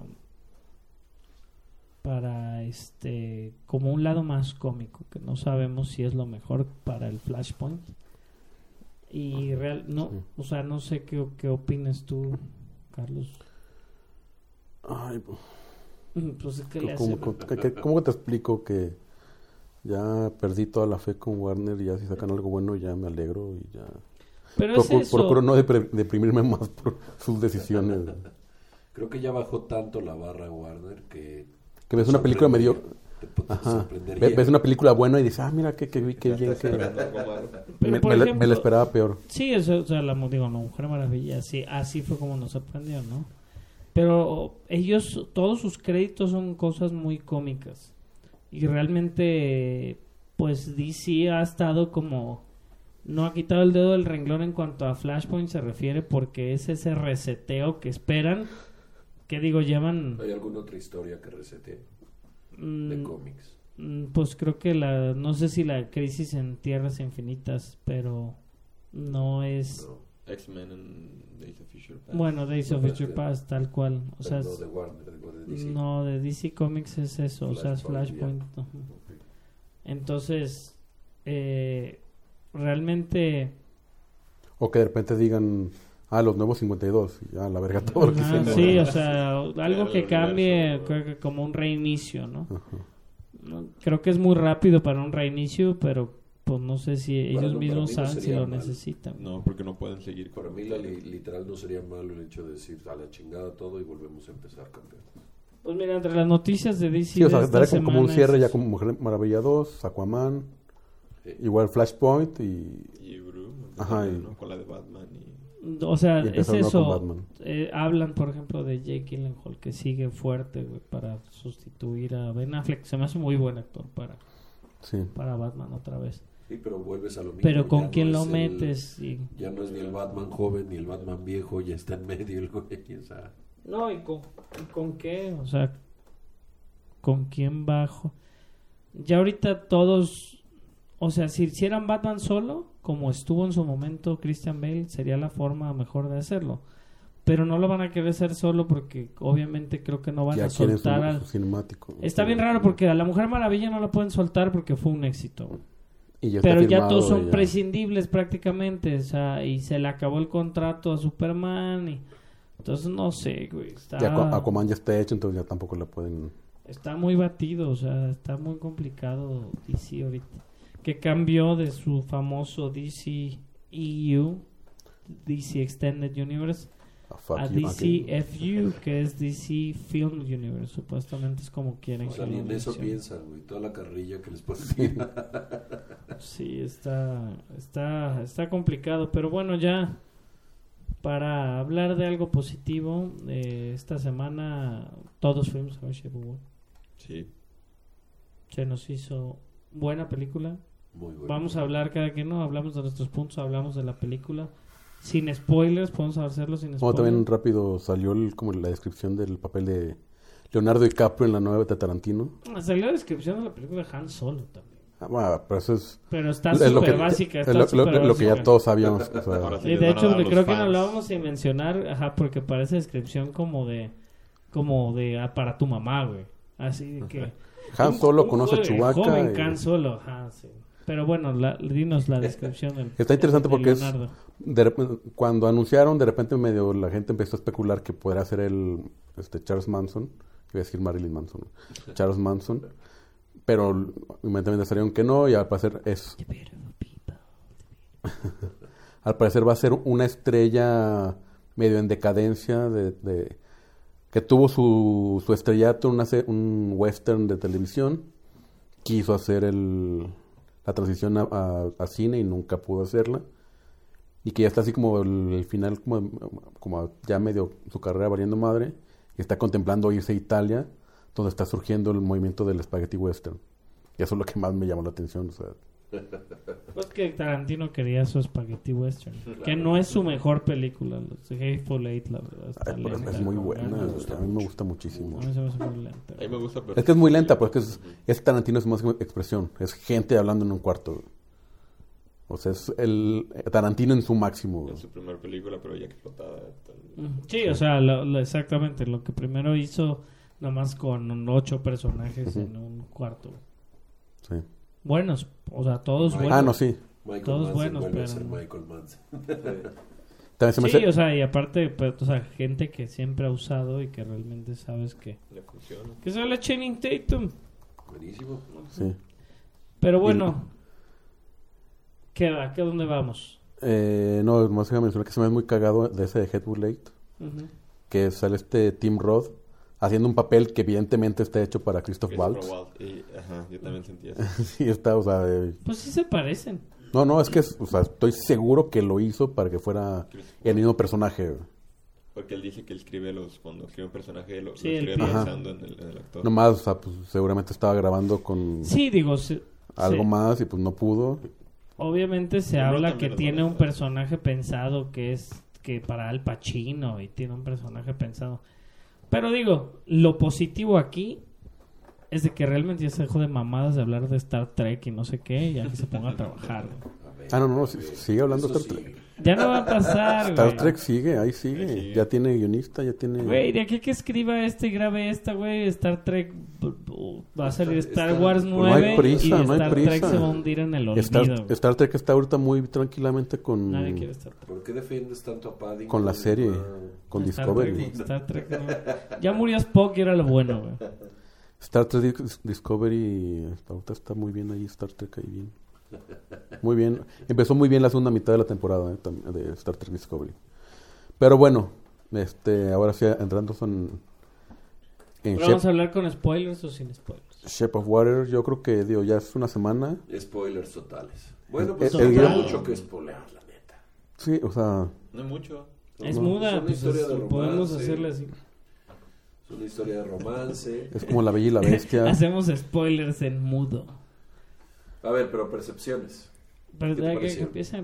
A: como un lado más cómico, que no sabemos si es lo mejor para el Flashpoint. Y o sea, no sé qué opinas tú, Carlos.
C: Ay,
A: pues es que le hace...
C: ¿Cómo te explico que ya perdí toda la fe con Warner y ya si sacan algo bueno ya me alegro y ya...
A: Pero es eso.
C: Procuro no deprimirme más por sus decisiones.
D: Creo que ya bajó tanto la barra Warner que
C: ves una película medio...
D: Ajá.
C: Ves una película buena y dices, mira qué bien que... me la esperaba peor.
A: Sí, eso, o sea, la Mujer Maravilla, sí, así fue como nos sorprendió, ¿no? Pero todos sus créditos son cosas muy cómicas. Y realmente, pues DC ha estado como... No ha quitado el dedo del renglón en cuanto a Flashpoint se refiere, porque es ese reseteo que esperan. ¿Qué digo? Llevan...
D: ¿Hay alguna otra historia que resete de cómics?
A: Pues creo que no sé si la Crisis en Tierras Infinitas, pero no es...
E: No. X-Men en Days of Future Past.
A: Bueno, Days of Future Past, tal cual. O sea,
D: no de Warner, de DC.
A: No, de DC Comics es eso, o sea, es Flashpoint. Okay. Entonces, realmente...
C: O que de repente digan, los nuevos 52, ya la verga todo lo que se...
A: Sí, o sea, algo que cambie, creo que como un reinicio, ¿no? Creo que es muy rápido para un reinicio, pero... Pues no sé si ellos mismos saben si lo necesitan.
E: No, porque no pueden seguir.
D: Para mí literal no sería malo el hecho de decir a la chingada todo y volvemos a empezar, campeón.
A: Pues mira, entre las noticias de DC
C: sí, o sea,
A: de
C: daré como un cierre ya como Mujer Maravilla 2, Aquaman, igual Flashpoint
E: y Bruce, ¿no? Con la de Batman
A: o sea, es eso. Hablan, por ejemplo, de Jake Gyllenhaal, que sigue fuerte, güey, para sustituir a Ben Affleck. Se me hace muy buen actor para Batman otra vez.
D: Sí, pero vuelves a lo mismo.
A: Pero ¿con quién lo metes?
D: Ya no es ni el Batman joven ni el Batman viejo, ya está en medio el güey, o sea.
A: No, ¿y con qué? O sea, ¿con quién bajo? Ya ahorita todos... O sea, si hicieran Batman solo, como estuvo en su momento Christian Bale, sería la forma mejor de hacerlo. Pero no lo van a querer hacer solo porque obviamente creo que no van a soltar
C: su cinemático.
A: Está bien raro porque a la Mujer Maravilla no la pueden soltar porque fue un éxito.
C: Pero
A: ya todos son prescindibles prácticamente, o sea, y se le acabó el contrato a Superman entonces no sé, güey.
C: Aquaman ya está hecho, entonces ya tampoco la pueden...
A: Está muy batido, o sea, está muy complicado DC ahorita. Que cambió de su famoso DC EU, DC Extended Universe,
C: Fuck
A: a
C: you,
A: DCFU, que es DC Film Universe. Supuestamente es como quieren
D: O sea,
A: que
D: ni
A: lo
D: en eso
A: mencionen.
D: piensan, güey. Toda la carrilla que les ponen.
A: Sí, está complicado, pero bueno, ya para hablar de algo positivo, esta semana todos fuimos a ver Shape of Water.
E: Sí.
A: Se nos hizo buena película.
D: Muy bueno.
A: Vamos a hablar cada que no, hablamos de nuestros puntos, hablamos de la película. Sin spoilers, podemos hacerlo sin
C: Como
A: spoilers.
C: también rápido salió como la descripción del papel de Leonardo DiCaprio en la nueva de Tarantino.
A: Salió la descripción de la película de Han Solo también.
C: Bueno, pero eso es...
A: Pero está
C: es lo
A: súper
C: que-
A: básica.
C: es
A: Está
C: lo
A: súper
C: que ya
A: básica.
C: todos sabíamos. O sea,
E: Ahora sí
A: Y
E: les
A: de
E: van a
A: hecho,
E: dar a los
A: creo que no
E: fans.
A: lo vamos a mencionar, porque parece descripción como de para tu mamá, güey. Así de que...
C: Han Solo
A: un
C: conoce a
A: joven
C: Chewbacca.
A: Han Solo, ajá, sí. Pero bueno, dinos la descripción del...
C: Está interesante
A: de
C: porque es...
A: Leonardo.
C: Cuando anunciaron, de repente medio la gente empezó a especular que podría ser el Charles Manson. Iba a decir Marilyn Manson. ¿No? Charles Manson. Pero inmediatamente salieron que no y al parecer es... Al parecer va a ser una estrella medio en decadencia que tuvo su estrellato en un western de televisión. Quiso hacer la transición a cine y nunca pudo hacerla. Y que ya está así como el final, como ya medio su carrera valiendo madre. Y está contemplando irse a Italia, donde está surgiendo el movimiento del spaghetti western. Y eso es lo que más me llamó la atención. O sea,
A: Pues que Tarantino quería su Spaghetti Western. Que no es su mejor película. Los de Hateful Eight, la verdad. Está
C: pero
A: lenta,
C: es muy
A: con
C: buena.
A: ganas.
C: A mí me gusta muchísimo.
A: A mí se me hace muy lenta.
E: A mí me gusta, pero...
C: Es que es muy lenta, porque es Tarantino, es más expresión. Es gente hablando en un cuarto. O sea, es el Tarantino en su máximo.
E: Es su primera película, pero ya explotada.
A: Sí, o sea, exactamente. Lo que primero hizo, nomás con 8 personajes en un cuarto.
C: Sí.
A: Buenos, o sea, todos buenos.
C: Ah, no, sí.
D: Michael
A: Todos
D: Manson
A: buenos,
D: vuelve a
A: pero
D: ser
A: no.
D: Michael Manson.
C: También se me
A: Sí,
C: hace-
A: o sea, y aparte, pues, o sea, gente que siempre ha usado y que realmente sabes que
E: Le funciona.
A: sale Channing Tatum.
D: Buenísimo.
C: sí.
A: Pero bueno, ¿qué va? ¿Qué dónde vamos?
C: No, más que mencionar que se me hace muy cagado de ese de Hateful Eight,
A: Ujú.
C: que sale Tim Roth haciendo un papel que evidentemente está hecho para Christoph Waltz.
E: Ajá, yo también sentí eso.
C: Sí, está, o sea,
A: Pues sí se parecen.
C: no, es que, o sea, estoy seguro que lo hizo para que fuera el mismo personaje.
E: Porque él dice que él escribe cuando escribe un personaje, lo
A: Sí, el
E: escribe
A: pie.
E: pensando en el actor.
C: Nomás, o sea, pues seguramente estaba grabando con
A: Sí, digo,
C: algo
A: sí.
C: más y pues no pudo.
A: Obviamente se
E: Pero
A: habla
E: también
A: que
E: los
A: tiene
E: van a
A: un
E: usar.
A: personaje pensado que para Al Pacino y tiene un personaje pensado. Pero digo, lo positivo aquí es de que realmente ya se dejó de mamadas de hablar de Star Trek y no sé qué, y ya que se ponga a trabajar. güey.
C: Ah, no, sigue hablando
D: Eso
C: Star
D: sí.
C: Trek.
A: Ya no va a pasar,
C: Star
A: güey.
C: Trek sigue, ahí sigue.
E: Ahí sigue.
C: Ya tiene guionista, ya tiene...
A: Güey, de aquí a que escriba y grabe esta, güey, Star Trek va a salir Star
D: Está-
A: Wars
C: no
A: 9
C: hay prisa,
A: y
C: no hay
A: Star Trek
C: prisa.
A: se va a hundir en el olvido. güey.
C: Star Trek está ahorita muy tranquilamente con...
A: Nadie quiere Star Trek.
D: ¿Por qué defiendes tanto a Paddington?
C: Con la serie,
D: Ah,
C: con
A: Star
C: Discovery.
A: Trek, Star Trek, no. Ya murió Spock y era lo bueno, güey.
C: Star Trek Discovery, ahorita está muy bien ahí, Star Trek ahí bien. Muy bien. Empezó muy bien la segunda mitad de la temporada de Star Trek Discovery. Pero bueno, ahora sí, entrando en
A: Pero vamos a hablar con spoilers o sin spoilers.
C: Shape of Water, yo creo que ya es una semana.
D: Spoilers totales. Bueno, pues
C: El
D: no
A: guión-
D: hay mucho que spoilear, la neta.
C: Sí, o sea,
E: No hay mucho.
A: Es
C: No,
A: muda,
D: es una
A: pues
D: historia de
A: podemos
D: romance.
A: hacerle así.
D: Es una historia de romance.
C: es como La Bella y la Bestia.
A: Hacemos spoilers en mudo.
D: A ver, pero percepciones.
A: Pero
D: ¿Qué te
A: ya que
D: pareció?
A: empieza.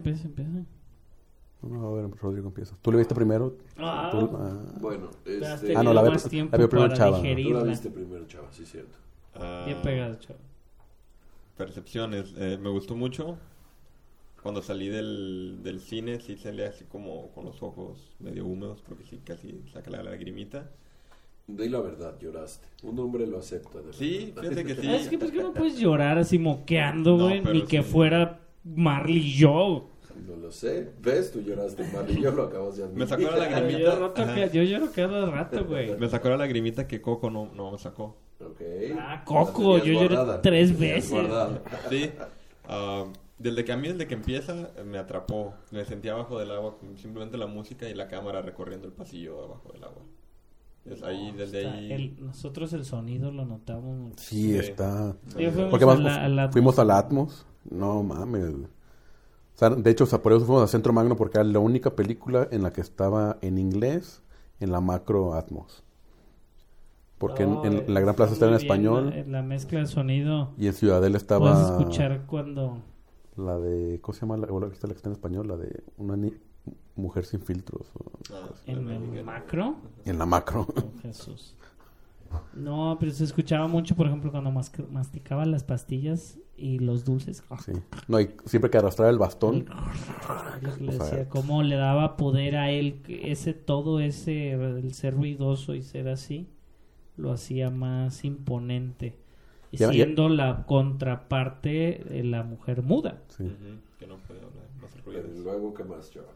C: No, a ver, Rodrigo empieza. ¿Tú le viste primero?
A: Ah,
C: Tú-
D: Bueno,
A: has
C: Ah, no, la
A: tenido
C: ve-
A: más tiempo
C: la vio primero
A: para
C: Chava.
D: tú la
A: digerirla.
D: viste primero, chava, sí, cierto.
A: Bien pegado, chaval.
E: Percepciones. Me gustó mucho. Cuando salí del cine, sí salí así como con los ojos medio húmedos, porque sí casi saca la lagrimita.
D: Di la verdad, lloraste. Un hombre lo acepta. De
E: Sí,
D: verdad.
E: fíjate que sí.
A: Es que pues que no puedes llorar así moqueando,
E: No,
A: güey,
E: pero
A: ni que
E: sí.
A: fuera Marley y yo.
D: No lo sé. ¿Ves? Tú lloraste, Marley. Yo lo acabas de admitir.
E: Me sacó la
A: Yo,
E: lagrimita.
A: yo lloro cada rato, güey.
E: Me sacó la lagrimita que Coco no me sacó.
D: Ok.
A: Ah,
D: La
A: Coco,
D: tenías
A: yo lloré
D: guardada,
A: 3
D: la tenías
A: veces.
D: guardada.
E: Sí. desde que empieza me atrapó. Me sentía abajo del agua con simplemente la música y la cámara recorriendo el pasillo abajo del agua. Desde ahí...
A: Nosotros el sonido lo notamos mucho.
C: Sí, está...
A: Fuimos
C: Porque
A: a
C: más
A: la Atmos.
C: fuimos al Atmos. No mames. O sea, de hecho, o sea, por eso fuimos a Centro Magno, porque era la única película en la que estaba en inglés en la macro Atmos. Porque en la Gran Plaza estaba en
A: muy bien
C: español.
A: la mezcla de sonido.
C: Y en Ciudadela estaba...
A: Puedes escuchar cuando...
C: La de... ¿Cómo se llama? La que está en español. La de una mujer sin filtros.
A: ¿En el macro?
C: En la macro.
A: Oh, Jesús. No, pero se escuchaba mucho, por ejemplo, cuando masticaba las pastillas y los dulces.
C: Sí. No, y siempre que arrastraba el bastón.
A: Lo que le
C: O sea,
A: decía, cómo le daba poder a él, el ser ruidoso y ser así, lo hacía más imponente. Y siendo la contraparte de la mujer muda.
C: Sí.
E: Que no puede hablar, no hace
D: Pero
E: ruidos.
D: luego, ¿qué más, Chava?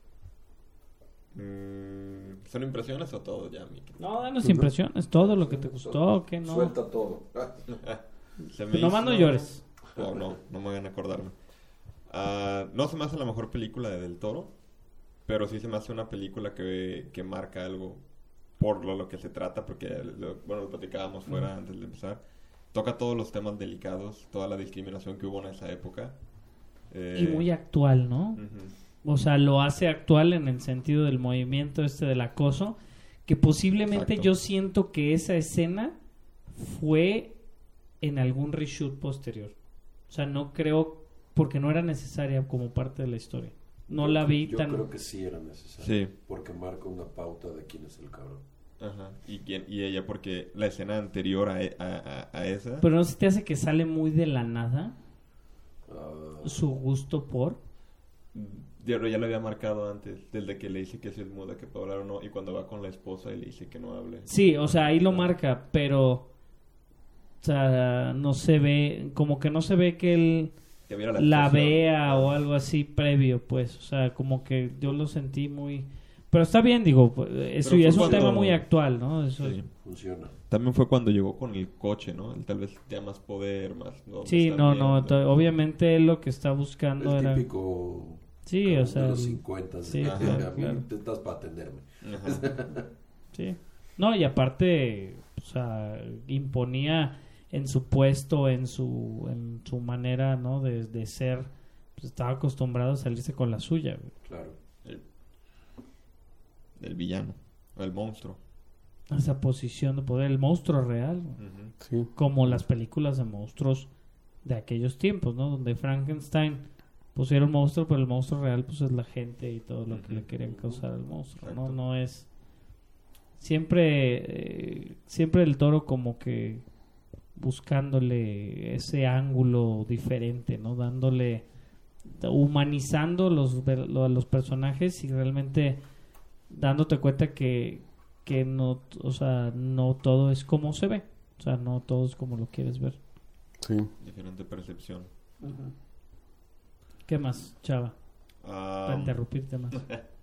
E: ¿Son impresiones o todo ya, Miki?
A: No, danos impresiones, todo lo que te gustó, que no.
D: Suelta todo.
E: Se me
A: Nomás no
E: hizo-
A: llores.
E: No me van a acordarme. No se me hace la mejor película de Del Toro, pero sí se me hace una película que marca algo por lo que se trata, porque lo platicábamos fuera antes de empezar. Toca todos los temas delicados, toda la discriminación que hubo en esa época.
A: Y muy actual, ¿no?
E: Ujú.
A: O sea, lo hace actual en el sentido del movimiento del acoso, que posiblemente
E: Exacto.
A: yo siento que esa escena fue en algún reshoot posterior. O sea, no creo, porque no era necesaria como parte de la historia. No la vi
D: Yo
A: tan...
D: creo que sí era necesario.
E: Sí.
D: Porque marca una pauta de quién es el cabrón.
E: Ajá. Y ella, porque la escena anterior a esa...
A: Pero no se te hace que sale muy de la nada
D: Ah,
A: su gusto por...
E: Ya lo había marcado antes, desde que le dice que si es muda, que puede hablar o no, y cuando va con la esposa y le dice que no hable.
A: Sí, o sea, ahí lo marca, pero... O sea, no se ve... Como que no se ve que él
E: Que viera
A: la
E: actuación.
A: vea o algo así previo, pues. O sea, como que yo lo sentí muy... Pero está bien, digo, pues, eso
E: Pero
A: es
E: fue
A: un tema
E: cuando-
A: muy actual, ¿no? Eso
E: Sí.
D: funciona.
E: También fue cuando llegó con el coche, ¿no? Él tal vez tenía más poder, más... ¿no?
A: Sí,
E: Estar
A: no,
E: viendo.
A: obviamente él lo que está buscando
D: El
A: era...
D: típico...
A: Sí,
D: cabrón
A: o sea...
D: de los
A: el-
D: 50.
A: sí,
E: Ajá,
D: a mí
A: claro.
D: te estás para atenderme.
E: Ajá.
A: Sí. No, y aparte, o sea, imponía en su puesto, en su manera, ¿no? De ser, pues estaba acostumbrado a salirse con la suya, güey.
D: Claro.
E: El villano, el monstruo.
A: Esa posición de poder, el monstruo real, güey.
E: Ujú.
C: Sí.
A: Como las películas de monstruos de aquellos tiempos, ¿no? Donde Frankenstein pusieron monstruo, pero el monstruo real, pues es la gente y todo lo que le querían causar al monstruo, ¿no?
E: Exacto.
A: No es... Siempre el Toro como que buscándole ese ángulo diferente, ¿no? Dándole, humanizando a los personajes y realmente dándote cuenta que no, o sea, no todo es como se ve, o sea, no todo es como lo quieres ver.
C: Sí.
E: Diferente percepción.
A: ¿Qué más, Chava? Para
E: Ah,
A: interrumpirte más.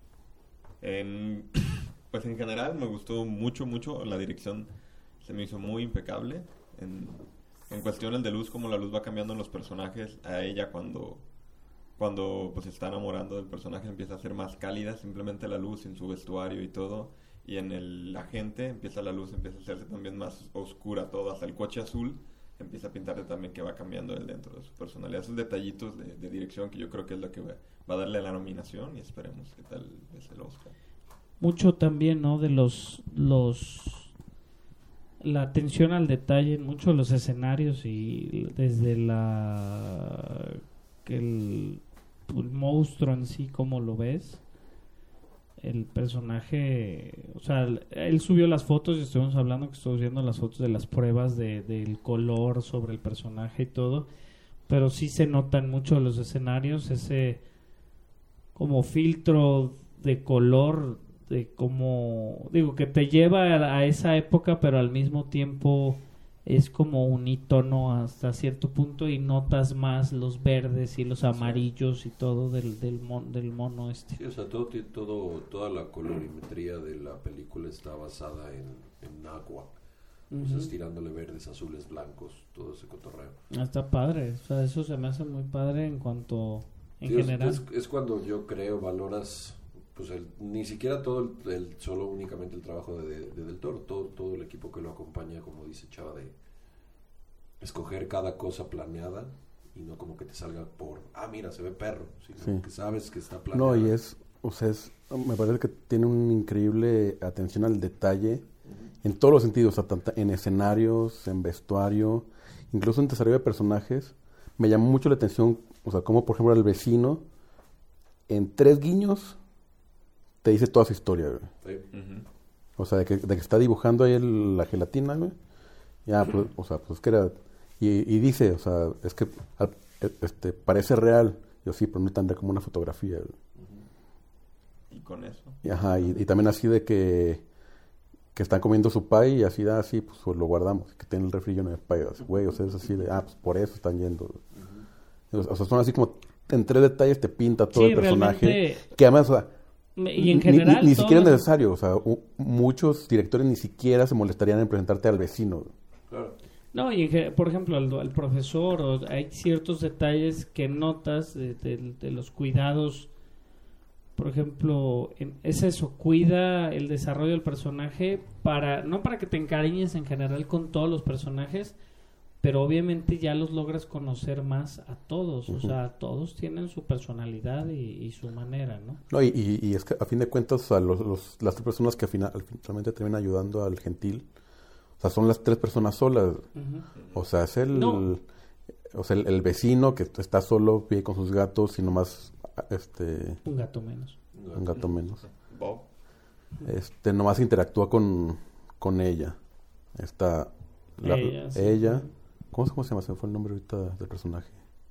E: Pues en general me gustó mucho. La dirección se me hizo muy impecable. En cuestiones de luz, como la luz va cambiando en los personajes. A ella cuando pues se está enamorando del personaje empieza a ser más cálida. Simplemente la luz en su vestuario y todo. Y en la gente la luz empieza a hacerse también más oscura todo. Hasta el coche azul empieza a pintarle también que va cambiando él dentro de su personalidad. Esos detallitos de dirección que yo creo que es lo que va a darle la nominación. Y esperemos qué tal es el Oscar.
A: Mucho también, ¿no? De la atención al detalle en muchos de los escenarios y desde el monstruo en sí, cómo lo ves. El personaje, o sea, él subió las fotos y estuvimos hablando que estuvo viendo las fotos de las pruebas del color sobre el personaje y todo, pero sí se notan mucho de los escenarios ese como filtro de color, de como, digo, que te lleva a esa época, pero al mismo tiempo es como unítono hasta cierto punto y notas más los verdes y los amarillos y todo del mono este.
D: Sí, o sea, toda la colorimetría de la película está basada en agua. Entonces tirándole verdes, azules, blancos, todo ese cotorreo.
A: Está padre, o sea, eso se me hace muy padre en cuanto, en
D: Sí,
A: general.
D: es cuando yo creo, valoras, pues ni siquiera todo solo únicamente el trabajo de Del Toro, todo el equipo que lo acompaña, como dice Chava, de escoger cada cosa planeada y no como que te salga por, mira, se ve perro, sino que sabes que está planeado.
C: No, y me parece que tiene una increíble atención al detalle en todos los sentidos, o sea, tanto en escenarios, en vestuario, incluso en desarrollo de personajes. Me llamó mucho la atención, o sea, como por ejemplo el vecino, en 3 guiños, te dice toda su historia, güey.
D: Sí.
C: O sea, de que está dibujando ahí la gelatina, güey. Ya, pues, o sea, pues que era... Y dice, o sea, es que parece real. Yo sí, pero no tan real como una fotografía, güey.
E: Y con eso.
C: Y también así de que están comiendo su pay y así pues lo guardamos, que tiene el refri lleno de pay, güey, o sea, es así de, pues por eso están yendo. O sea, son así como en 3 detalles te pinta todo el personaje,
A: realmente,
C: que además, o sea,
A: y en general
C: ni siquiera es
A: todo-
C: necesario, o sea, muchos directores ni siquiera se molestarían en presentarte al vecino.
D: Claro.
A: No, y por ejemplo, al profesor, hay ciertos detalles que notas de los cuidados. Por ejemplo, es eso, cuida el desarrollo del personaje no para que te encariñes en general con todos los personajes, pero obviamente ya los logras conocer más a todos. O sea, todos tienen su personalidad y su manera, ¿no?
C: No, y es que a fin de cuentas, o sea, las 3 personas que finalmente terminan ayudando al Gentil, o sea, son las 3 personas solas. O sea, es
A: No.
C: o sea, el vecino que está solo, vive con sus gatos y nomás,
A: Un gato menos.
C: un gato menos.
E: Bob.
C: Nomás interactúa con ella. Está
A: Ella, sí.
C: ella. ¿Cómo se llama? Se me fue el nombre ahorita del personaje.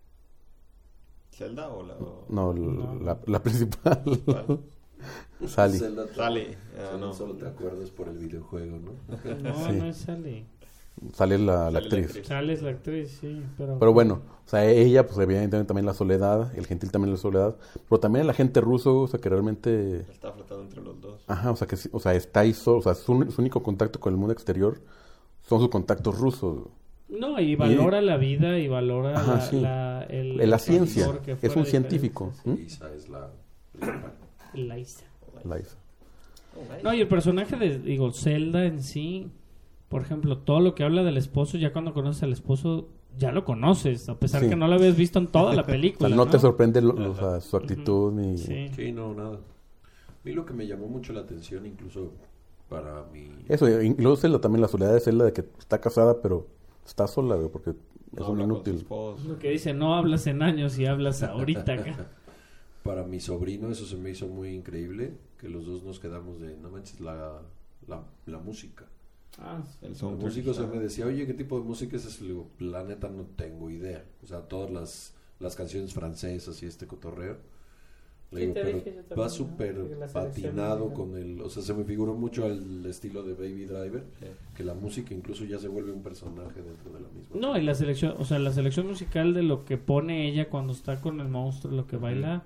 E: ¿Zelda o la...?
C: No, la principal.
E: ¿Cuál?
C: Sally.
D: Zelda,
E: Sally.
D: Solo,
E: No.
D: solo te acuerdas por el videojuego, ¿no?
A: No,
C: Sí.
A: no es Sally.
C: Sale la
E: Sale la
C: actriz.
E: actriz.
A: Sally es la actriz, sí.
C: Pero bueno, o sea, ella, pues evidentemente también la soledad, el Gentil también la soledad, pero también el agente ruso, o sea, que realmente...
E: Está flotando entre los dos.
C: Ajá, o sea, que sí, o sea, está ahí solo, o sea, su único contacto con el mundo exterior son sus contactos rusos.
A: No, y valora la vida y valora
C: Ajá, sí. La ciencia,
A: factor que
C: es
A: fuera
C: un científico.
A: diferente,
D: Lisa es la principal.
A: sí. Liza.
C: Liza.
A: No, y el personaje de Zelda en sí, por ejemplo, todo lo que habla del esposo, ya cuando conoces al esposo, ya lo conoces, a pesar
C: Sí.
A: que no lo habías visto en toda la
C: O
A: película.
C: sea, no te sorprende o sea, su actitud ni...
A: Sí.
D: Sí, no, nada. A mí lo que me llamó mucho la atención, incluso para mi...
C: Eso, incluso Zelda también, la soledad de Zelda de que está casada, pero está sola, güey, porque es
E: No
C: un
E: habla con su
C: inútil.
E: esposo.
A: Lo que dice, no hablas en años y hablas ahorita acá.
D: Para mi sobrino eso se me hizo muy increíble, que los dos nos quedamos de, no manches, la música.
A: Ah,
E: El
D: El
E: soundtrack
D: músico se
E: está-
D: me decía, oye, ¿qué tipo de música es esa? Le digo, la neta no tengo idea. O sea, todas las canciones francesas y este cotorreo. Le
A: Sí,
D: digo,
A: te
D: pero
A: dije yo también,
D: va
A: ¿no?
D: súper
A: Que la selección
D: patinado
A: musical.
D: con el... O sea, se me figuró mucho al estilo de Baby Driver,
E: Sí.
D: que la música incluso ya se vuelve un personaje dentro de la misma.
A: No, y la selección, o sea, la selección musical de lo que pone ella cuando está con el monstruo, lo que baila,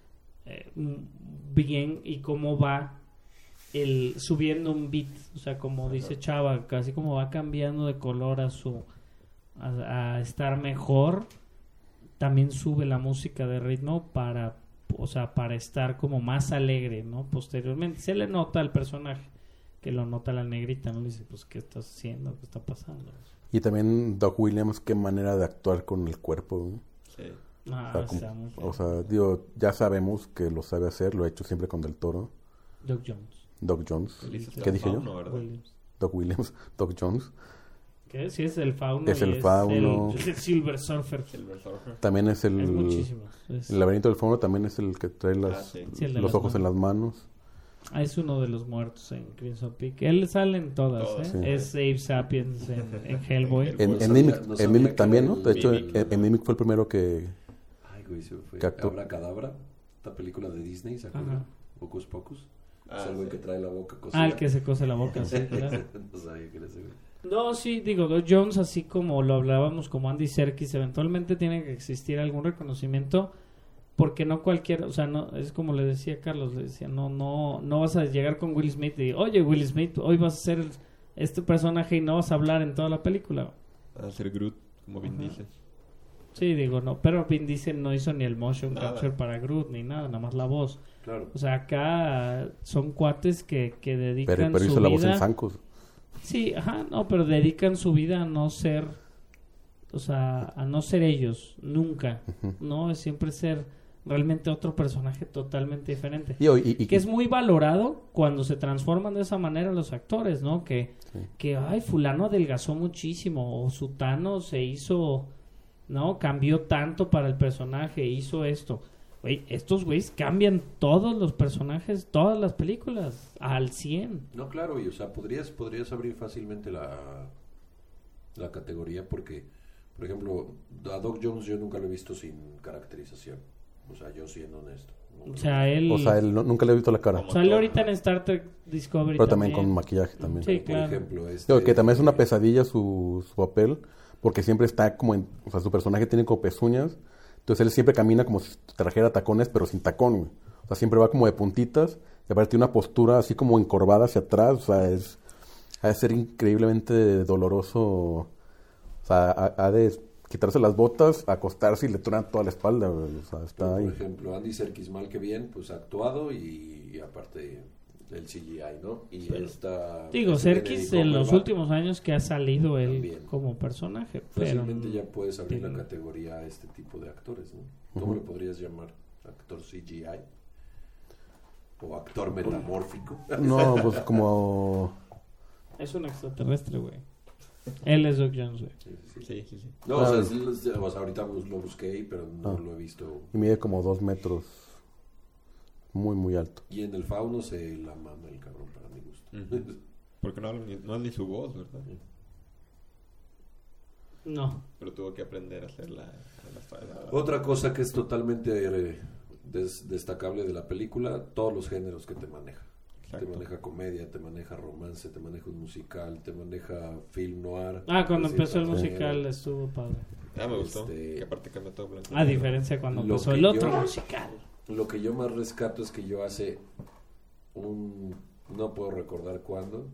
A: bien, y cómo va subiendo un beat, o sea, como dice Chava, casi como va cambiando de color a estar mejor, también sube la música de ritmo para estar como más alegre, ¿no? Posteriormente, se le nota al personaje, que lo nota la negrita, ¿no? Le dice, pues, ¿qué estás haciendo? ¿Qué está pasando?
C: Y también Doug Williams, qué manera de actuar con el cuerpo, güey.
E: Sí.
A: Ah,
C: O sea,
A: está muy
C: o sea, digo, ya sabemos que lo sabe hacer, lo ha hecho siempre con Del Toro.
A: Doug Jones.
C: Doug Jones.
E: Feliz
C: ¿Qué dije yo?
E: Fauno, ¿verdad?
A: Williams.
C: Doug Williams, Doug Jones.
A: ¿Qué? Sí, es el fauno.
C: Es
A: y
C: el fauno.
A: Es el Silver Surfer.
E: Silver Surfer.
C: También es
A: Es muchísimo.
C: el laberinto del fauno, también es el que trae
E: Sí.
A: Sí, el de
C: los
A: las
C: ojos en las manos.
A: Es uno de los muertos en Crimson Peak. Él sale en todas,
E: Todas,
C: sí.
A: Es Abe Sapiens en Hellboy.
D: No
C: En
D: sabía-
C: Mimic,
D: no
C: en
D: sabía
C: Mimic
D: que
C: también,
D: era
C: ¿no?
D: el
C: De hecho,
D: Mimic.
C: en Mimic fue el primero que...
D: Ay, güey, se me fue.
C: Que actuó.
D: Abracadabra, esta película de Disney, ¿se acuerdan?
A: Ajá.
D: Hocus Pocus.
E: Ah,
D: es el güey
E: sí.
D: que trae la boca cosida.
A: El que se cose la boca, sí, claro.
D: No sabía que era ese güey.
A: No, sí, digo, Doug Jones, así como lo hablábamos como Andy Serkis, eventualmente tiene que existir algún reconocimiento, porque no cualquiera, o sea, no, es como le decía Carlos, le decía, no vas a llegar con Will Smith y, oye, Will Smith, hoy vas a ser este personaje y no vas a hablar en toda la película.
E: A ser Groot, como Vin Diesel.
A: Sí, digo, no, pero Vin Diesel no hizo ni el motion
E: Nada.
A: capture para Groot ni nada más la voz.
D: Claro.
A: O sea, acá son cuates que dedican
C: Pero
A: su
C: hizo la voz en
A: vida...
C: zancos.
A: Sí, ajá, no, pero dedican su vida a no ser, o sea, a no ser ellos, nunca, ¿no? Es siempre ser realmente otro personaje totalmente diferente.
C: Y
A: Que es muy valorado cuando se transforman de esa manera los actores, ¿no? Que ay, fulano adelgazó muchísimo, o sutano se hizo, ¿no? Cambió tanto para el personaje, hizo esto. Güey, estos güeyes cambian todos los personajes, todas las películas, al 100.
D: No, claro, y o sea, podrías abrir fácilmente la categoría porque, por ejemplo, a Doc Jones yo nunca lo he visto sin caracterización. O sea, yo siendo honesto.
A: O sea, él
C: nunca le he visto la cara.
A: sale ahorita en Star Trek Discovery.
C: Pero también con maquillaje también.
A: Sí,
D: Por
A: claro.
D: ejemplo,
C: Digo, que también es una pesadilla su papel, porque siempre está como o sea, su personaje tiene como pezuñas, entonces él siempre camina como si trajera tacones, pero sin tacón, güey. O sea, siempre va como de puntitas, y aparte tiene una postura así como encorvada hacia atrás, o sea, ha de ser increíblemente doloroso, o sea, ha de quitarse las botas, acostarse y le truenan toda la espalda, güey. O sea, está
D: por
C: ahí.
D: ejemplo, Andy Serkis, mal que bien, pues ha actuado y aparte el CGI, ¿no? Y esta...
A: Digo,
D: ese
A: Serkis
D: Benedict
A: en los
D: Cumberbatch,
A: últimos años que ha salido él
D: También.
A: como personaje. Pero
D: fácilmente ya puedes abrir la
A: tiene-
D: categoría a este tipo de actores, ¿no? ¿Cómo lo podrías llamar? ¿Actor CGI? ¿O actor metamórfico?
C: No, pues como...
A: Es un extraterrestre, güey. Él es Doc Jones, güey.
E: Sí.
D: No,
C: Ah.
D: o sea, ahorita lo busqué, pero no
C: Ah.
D: lo he visto.
C: Y mide como 2 metros. Muy, muy alto.
D: Y en el fauno se la mama el cabrón para mi gusto.
E: Ujú. Porque no es ni su voz, ¿verdad?
A: No.
E: Pero tuvo que aprender a hacer la
D: Otra cosa que es totalmente destacable de la película, todos los géneros que te maneja.
E: Exacto.
D: Te maneja comedia, te maneja romance, te maneja un musical, te maneja film noir.
A: Cuando
D: de
A: empezó el
D: cierta
A: musical
D: manera.
A: estuvo padre.
E: me gustó.
D: Este-
E: Que aparte cambia todo blanco.
A: A diferencia cuando
D: Lo
A: empezó
D: que
A: el otro
D: yo-
A: musical.
D: Lo que yo más rescato es que yo no puedo recordar cuándo,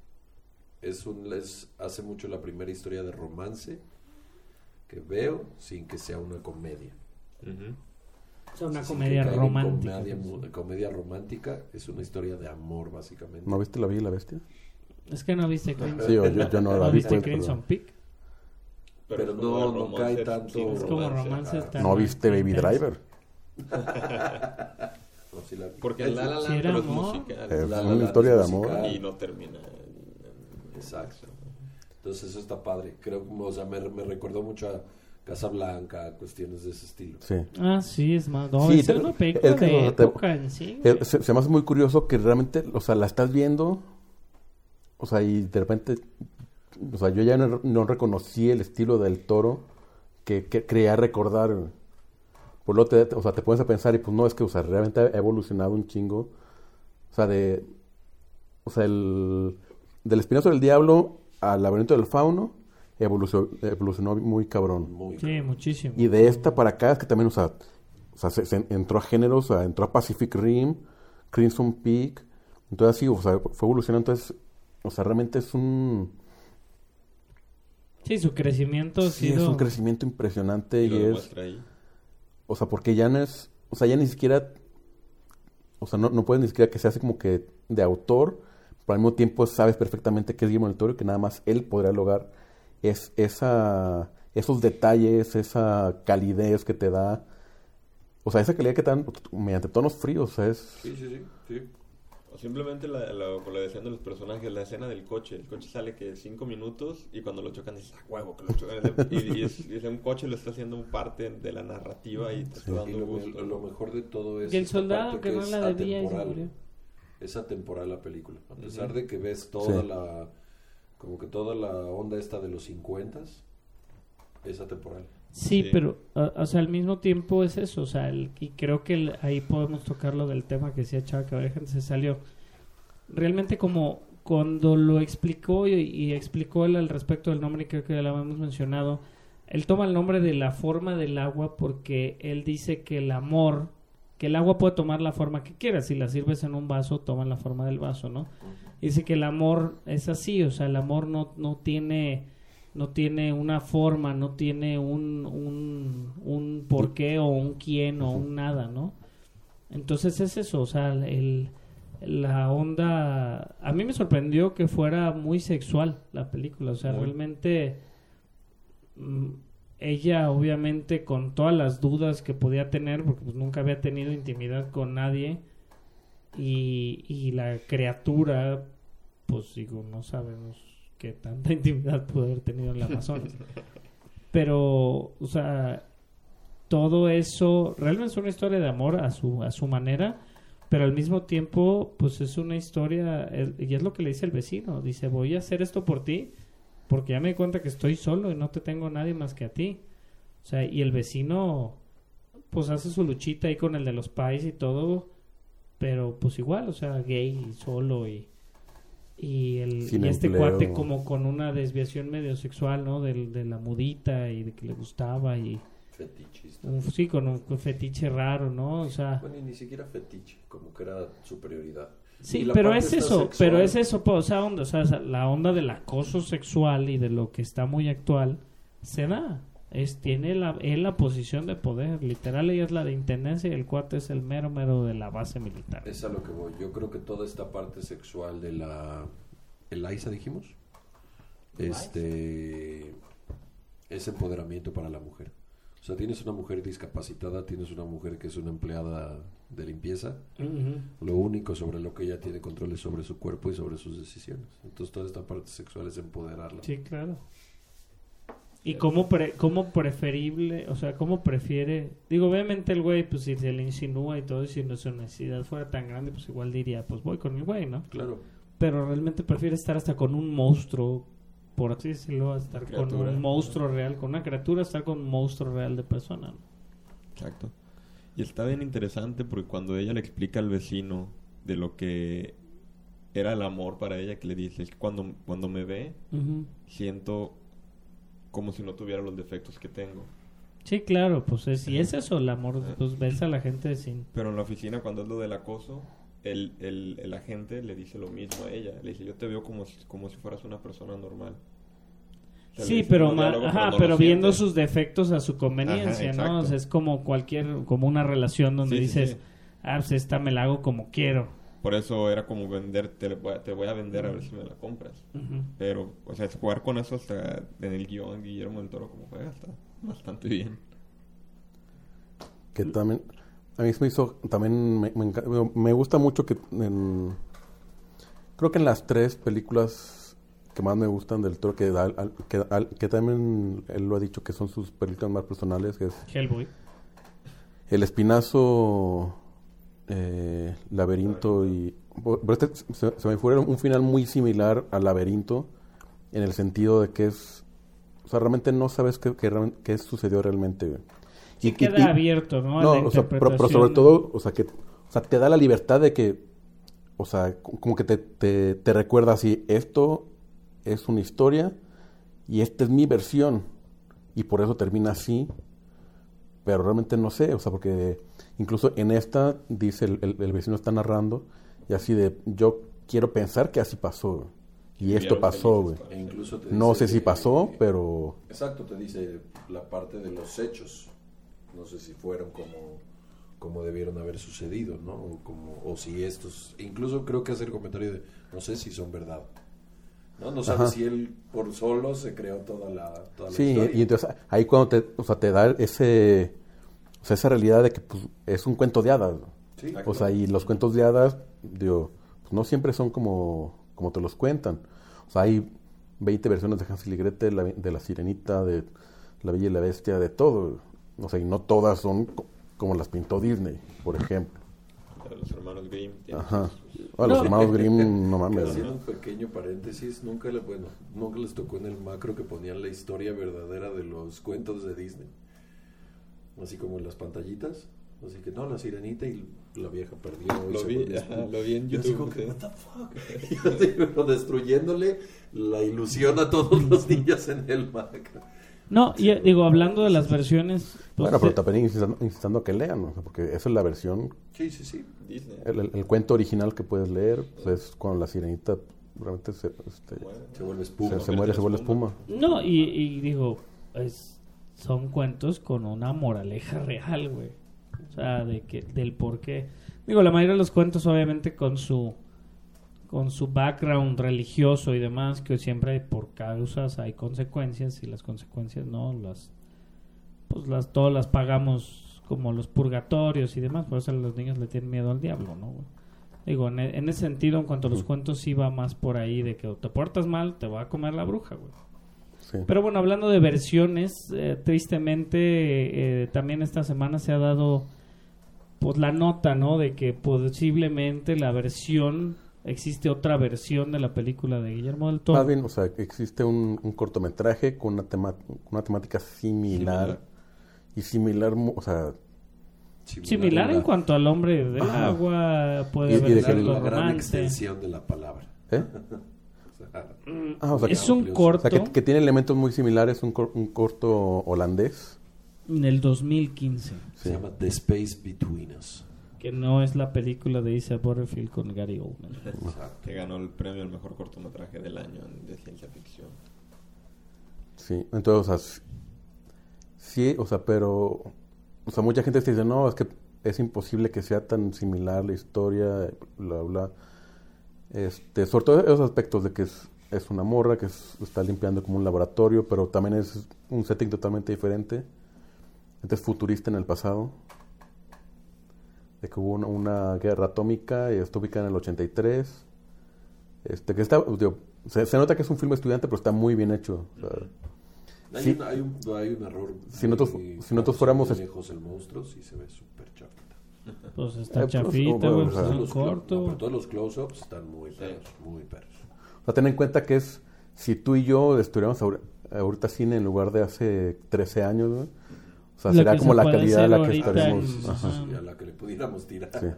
D: hace mucho la primera historia de romance que veo sin que sea una comedia.
E: Ujú.
A: O sea, una
D: Sin
A: comedia
D: que caiga en
A: romántica.
D: Comedia romántica es una historia de amor, básicamente.
C: ¿No viste La Bella y la Bestia?
A: Es que no viste Crimson.
C: Sí, yo no la
A: ¿No
C: vi.
A: viste
C: pues,
A: Crimson Peak?
D: Pero
E: es como
D: no
E: de romance,
D: cae tanto-
E: sí,
A: Es como romance
D: ajá.
A: tan-
C: ¿No viste Baby
A: intenso.
C: Driver?
D: No, sí la-
E: Porque en La La
A: Sí,
E: Land
A: era
E: pero es
A: amor.
E: musical.
C: Es
D: La La
C: una
D: Land
C: historia
D: es
C: de amor.
D: musical.
E: Y no termina.
D: Exacto. Entonces eso está padre. Creo que, o sea, me recordó mucho a Casablanca, cuestiones de ese estilo.
C: Sí.
A: Sí, es más. No,
C: Sí,
A: es una película
C: es que
A: de
C: no te-
A: época en sí. güey.
C: Se me hace muy curioso que realmente, o sea, la estás viendo, o sea, y de repente, o sea, yo ya no reconocí el estilo del Toro que creía recordar. Por lo te pones a pensar y pues no, es que, o sea, realmente ha evolucionado un chingo. O sea, del Espinazo del Diablo al Laberinto del Fauno evolucionó muy cabrón.
D: Muy
A: Sí, muchísimo.
C: Y de esta para acá es que también, o sea se entró a géneros, o sea, entró a Pacific Rim, Crimson Peak, entonces así, o sea, fue evolucionando, entonces, o sea, realmente es
A: Sí, su crecimiento ha
C: sí, es
A: sido...
C: un crecimiento impresionante
E: Y
C: y
E: lo
C: es,
E: demuestra ahí.
C: o sea, porque ya no es, o sea, ya ni siquiera, o sea, no puedes ni siquiera que se hace como que de autor, pero al mismo tiempo sabes perfectamente que es Guillermo del Toro y que nada más él podrá lograr esos detalles, esa calidez que te da, o sea, esa calidad que te dan mediante tonos fríos, o sea, es...
D: Sí.
E: O simplemente con la decisión de los personajes, la escena del coche. El coche sale que 5 minutos y cuando lo chocan dices, huevo, que lo chocan. y es un coche, lo está haciendo parte de la narrativa y te está
D: Y
E: dando gusto.
D: lo mejor de todo es
A: Y el
D: esta
A: soldado
D: parte
A: que no
D: es
A: la debía y se
D: atemporal.
A: murió.
D: Es atemporal la película. A pesar
E: Ujú.
D: de que ves toda
C: Sí.
D: como que toda la onda esta de los 50s, es atemporal.
A: Sí,
E: Sí.
A: pero, o sea, al mismo tiempo es eso, o sea, y creo que ahí podemos tocar lo del tema que decía Chava, que a ver, gente se salió. Realmente como cuando lo explicó y explicó él al respecto del nombre, creo que ya lo habíamos mencionado, él toma el nombre de la forma del agua porque él dice que el amor que el agua puede tomar la forma que quieras. Si la sirves en un vaso, toma la forma del vaso, ¿no? Dice que el amor es así, o sea, el amor no tiene una forma, no tiene un por qué o un quién o un nada, ¿no? Entonces es eso, o sea, la onda... A mí me sorprendió que fuera muy sexual la película, o sea, realmente ella obviamente con todas las dudas que podía tener, porque pues nunca había tenido intimidad con nadie, y la criatura, pues digo, no sabemos qué tanta intimidad pudo haber tenido en la Amazonas. Pero, o sea, todo eso realmente es una historia de amor a su manera, pero al mismo tiempo, pues es una historia, y es lo que le dice el vecino, dice, voy a hacer esto por ti, porque ya me di cuenta que estoy solo y no te tengo nadie más que a ti. O sea, y el vecino, pues hace su luchita ahí con el de los pais y todo, pero pues igual, o sea, gay, solo y este cuate como con una desviación medio sexual, ¿no? De la mudita y de que le gustaba y...
D: Fetichista.
A: Sí, con un fetiche raro, ¿no? O sea...
D: Bueno, y ni siquiera fetiche, como que era superioridad.
A: Sí, pero es eso, pues, o sea, la onda del acoso sexual y de lo que está muy actual se da. Tiene la posición de poder, literal ella es la de intendencia y el cuate es el mero de la base militar.
D: Es a lo que voy. Yo creo que toda esta parte sexual de Eliza, dijimos, es empoderamiento para la mujer. O sea, tienes una mujer discapacitada, tienes una mujer que es una empleada de limpieza. Uh-huh. Lo único sobre lo que ella tiene control es sobre su cuerpo y sobre sus decisiones. Entonces toda esta parte sexual es empoderarla.
A: Sí, claro. Y cómo preferible, o sea, cómo prefiere... Digo, obviamente el güey, pues si se le insinúa y todo, y si no su necesidad fuera tan grande, pues igual diría, pues voy con el güey, ¿no?
D: Claro.
A: Pero realmente prefiere estar hasta con un monstruo, por así decirlo, a estar con un monstruo real, con una criatura, estar con un monstruo real de persona, ¿no?
E: Exacto. Y está bien interesante porque cuando ella le explica al vecino de lo que era el amor para ella, que le dice, es que cuando me ve, uh-huh, siento como si no tuviera los defectos que tengo.
A: Sí, claro, pues si es eso, el amor, pues ves a la gente sin...
E: Pero en la oficina, cuando es lo del acoso, el agente le dice lo mismo a ella. Le dice, yo te veo como si fueras una persona normal. O sea,
A: sí, pero viendo sus defectos a su conveniencia, ¿no? O sea, es como una relación donde dices, pues esta me la hago como quiero.
E: Por eso era como vender, te voy a vender a ver si me la compras. Uh-huh. Pero, o sea, jugar con eso hasta en el guión, Guillermo del Toro como juega, está bastante bien.
C: Que también, a mí se me hizo, también me gusta mucho que creo que en las 3 películas que más me gustan del Toro, que también él lo ha dicho que son sus películas más personales, que es
A: Hellboy,
C: El Espinazo, Laberinto y... se me fue un final muy similar al Laberinto en el sentido de que es... O sea, realmente no sabes qué sucedió realmente.
A: Sí, queda abierto, ¿no?
C: No, o sea, pero sobre todo, o sea, te da la libertad de que... O sea, como que te recuerda así, esto es una historia y esta es mi versión y por eso termina así. Pero realmente no sé, o sea, porque incluso en esta dice el vecino está narrando y así de, yo quiero pensar que así pasó y esto pasó, güey.
D: E incluso te
C: no
D: dice
C: sé si pasó, pero...
D: Exacto, te dice la parte de los hechos. No sé si fueron como debieron haber sucedido, ¿no? O si estos... Incluso creo que hace el comentario de, no sé si son verdad. No sabes si él por solo se creó toda la historia.
C: Y entonces ahí cuando te da esa realidad de que pues, es un cuento de hadas.
D: Sí,
C: o sea, y los cuentos de hadas, digo, pues, no siempre son como te los cuentan. O sea, hay 20 versiones de Hansel y Gretel, de la Sirenita, de La Bella y la Bestia, de todo. O sea, y no todas son como las pintó Disney, por ejemplo.
E: Los hermanos Grimm.
C: Ajá. Los hermanos Grimm, no mames.
D: Haciendo un pequeño paréntesis, nunca les tocó en el macro que ponían la historia verdadera de los cuentos de Disney. Así como en las pantallitas. Así que no, la Sirenita y la vieja perdió.
E: Lo vi en YouTube.
D: What the fuck? Pero destruyéndole la ilusión a todos los niños en el macro.
A: No, y digo, hablando de las versiones... pues,
C: Bueno, pero también incitando a que lean, ¿no? Porque esa es la versión,
D: Sí, sí, sí.
E: Disney.
C: el cuento original que puedes leer, pues es cuando la sirenita realmente se
D: Se vuelve espuma.
C: se muere, se vuelve espuma.
A: No, y digo, son cuentos con una moraleja real, güey. O sea, del por qué. Digo, la mayoría de los cuentos, obviamente, con su background religioso y demás, que siempre hay por causas, hay consecuencias, y las consecuencias no todas las pagamos, como los purgatorios y demás. Por eso los niños le tienen miedo al diablo, ¿no, güey? Digo, en ese sentido, en cuanto a los cuentos, sí va más por ahí de que te portas mal, te va a comer la bruja, güey.
C: Sí.
A: Pero bueno, hablando de versiones, tristemente también esta semana se ha dado pues la nota, ¿no? De que posiblemente existe otra versión de la película de Guillermo del Toro.
C: Más bien, o sea, existe un cortometraje con una temática similar. Y similar, o sea...
A: Similar en cuanto al hombre del agua, puede
C: Y
A: haber
C: de que
A: algo
D: La gran
A: romance.
D: extensión de la palabra.
C: ¿Eh? O sea,
A: Es un
C: o
A: corto
C: sea, que tiene elementos muy similares, un corto holandés.
A: en el 2015,
D: Se llama The Space Between Us.
A: que no es la película de Isa Butterfield con Gary Oldman.
D: Exacto.
E: Que ganó el premio al mejor cortometraje del año de ciencia ficción.
C: Sí, entonces, o sea, sí, o sea, pero... O sea, mucha gente te dice, no, es que es imposible que sea tan similar la historia, bla, bla. Sobre todo esos aspectos de que es una morra que está limpiando como un laboratorio, pero también es un setting totalmente diferente. Es futurista en el pasado. De que hubo una guerra atómica y está ubicada en el 83. Que está, digo, se nota que es un filme estudiante, pero está muy bien hecho. O sea, sí.
D: Hay un error.
C: Si nosotros fuéramos...
D: lejos el monstruo, sí se ve súper chafita.
A: Pues está
C: pues,
A: chafita,
C: bueno,
A: güey,
C: o sea,
A: pues es un
D: Los
A: corto.
D: pero todos los close-ups están muy perros, muy perros.
C: O sea, ten en cuenta que si tú y yo estuviéramos ahorita cine en lugar de hace 13 años, ¿no? O sea,
A: Lo
C: será
A: que
C: como
A: se
C: la
A: puede
C: calidad a
A: hacer
C: la que
A: ahorita
C: estaremos...
A: en-
C: Ajá.
D: Sí, a la que le pudiéramos tirar.
C: Sí.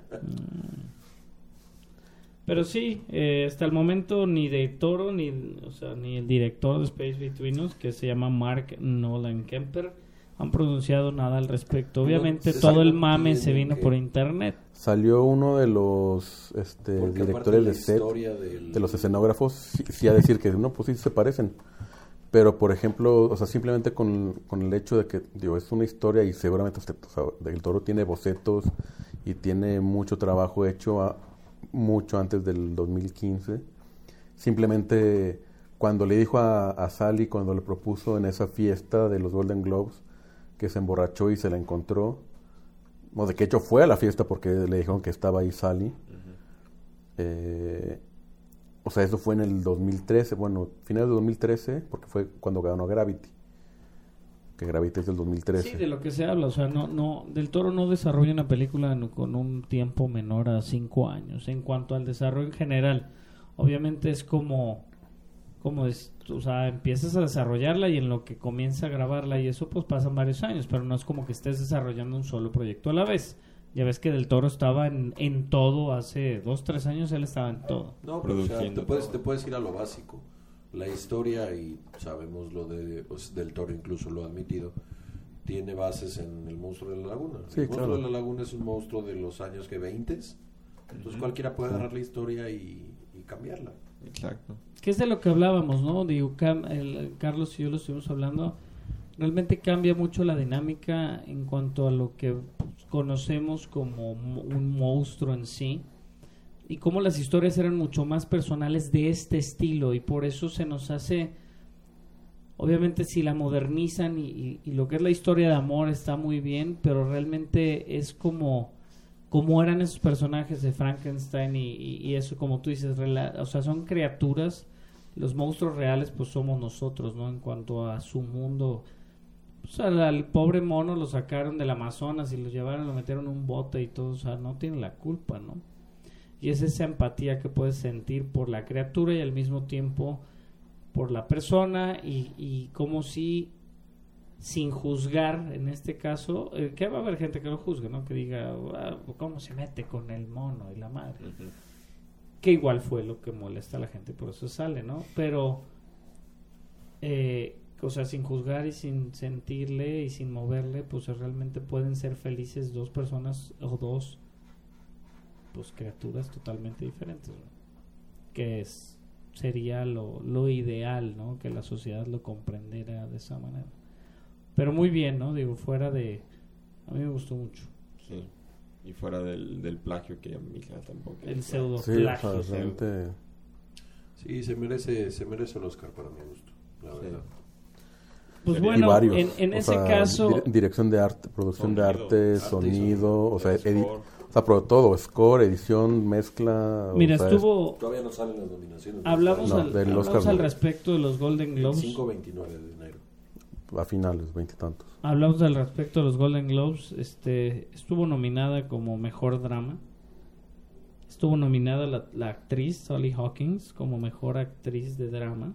A: Pero sí, hasta el momento ni de Toro ni el director de Space Between Us, que se llama Mark Nolan Kemper, han pronunciado nada al respecto. Obviamente
D: se
A: todo el
D: sabe
A: mame
D: bien
A: se vino
D: que-
A: por internet.
C: Salió uno de los
D: Porque aparte
C: directores
D: la
C: de set,
D: historia
C: de los escenógrafos, sí a decir que no, pues sí se parecen. Pero, por ejemplo, o sea, simplemente con el hecho de que, digo, es una historia y seguramente o sea, Del Toro tiene bocetos y tiene mucho trabajo hecho mucho antes del 2015. Simplemente cuando le dijo a Sally, cuando le propuso en esa fiesta de los Golden Globes, que se emborrachó y se la encontró, o de que hecho fue a la fiesta porque le dijeron que estaba ahí Sally. O sea, eso fue en el 2013, bueno, final de 2013, porque fue cuando ganó Gravity. Que Gravity es del 2013.
A: Sí, de lo que se habla, o sea, no Del Toro no desarrolla una película con un tiempo menor a 5 años. En cuanto al desarrollo en general, obviamente es como o sea, empiezas a desarrollarla y en lo que comienza a grabarla y eso pues pasan varios años, pero no es como que estés desarrollando un solo proyecto a la vez. Ya ves que Del Toro estaba en todo hace 2-3 años, él estaba en todo.
D: No, pero o sea,
E: Produciendo
D: te puedes ir a lo básico. La historia, y sabemos lo Del Toro incluso lo ha admitido, tiene bases en el monstruo de la laguna.
C: Sí,
D: el monstruo
C: claro.
D: de la laguna es un monstruo de los años que 20. Entonces cualquiera puede agarrar la historia y cambiarla.
E: Exacto.
A: Que es de lo que hablábamos, ¿no? Digo, Carlos y yo lo estuvimos hablando. Realmente cambia mucho la dinámica en cuanto a lo que conocemos como un monstruo en sí. Y cómo las historias eran mucho más personales de este estilo. Y por eso se nos hace... Obviamente si la modernizan y lo que es la historia de amor está muy bien, pero realmente es como eran esos personajes de Frankenstein y eso, como tú dices, o sea, son criaturas. Los monstruos reales pues somos nosotros, ¿no? En cuanto a su mundo. Pues al pobre mono lo sacaron del Amazonas y lo llevaron, lo metieron en un bote y todo, o sea, no tiene la culpa, ¿no? Y es esa empatía que puedes sentir por la criatura y al mismo tiempo por la persona y como si sin juzgar, en este caso, que va a haber gente que lo juzgue, ¿no? Que diga, ¿cómo se mete con el mono y la madre? Que igual fue lo que molesta a la gente, por eso sale, ¿no? Pero o sea, sin juzgar y sin sentirle y sin moverle, pues realmente pueden ser felices dos personas o dos, pues, criaturas totalmente diferentes, ¿no? Que sería lo ideal, ¿no? Que la sociedad lo comprendiera de esa manera. Pero muy bien, ¿no? Digo, fuera de... A mí me gustó mucho.
E: Sí. Y fuera del plagio que a mi hija tampoco.
A: El pseudo
C: Sí,
A: plagio.
C: o sea, realmente...
D: Sí, se merece el Oscar para mi gusto, la verdad.
A: Pues
E: Y
A: bueno,
C: varios.
A: en
C: O
A: ese
C: sea,
A: caso...
C: dirección de arte, producción de arte, sonido, o sea,
E: score.
C: o sea, pero todo, score, edición, mezcla.
A: Mira,
C: o sea,
A: estuvo...
D: Todavía no salen las nominaciones.
A: Hablamos,
C: No,
A: al,
C: del
A: hablamos
C: Oscar
A: al
C: no.
A: respecto de los Golden
D: El
A: Globes.
D: 5-29 de enero.
C: a finales, 20 y tantos.
A: Hablamos al respecto de los Golden Globes. Estuvo nominada como mejor drama. Estuvo nominada la actriz Sally Hawkins como mejor actriz de drama.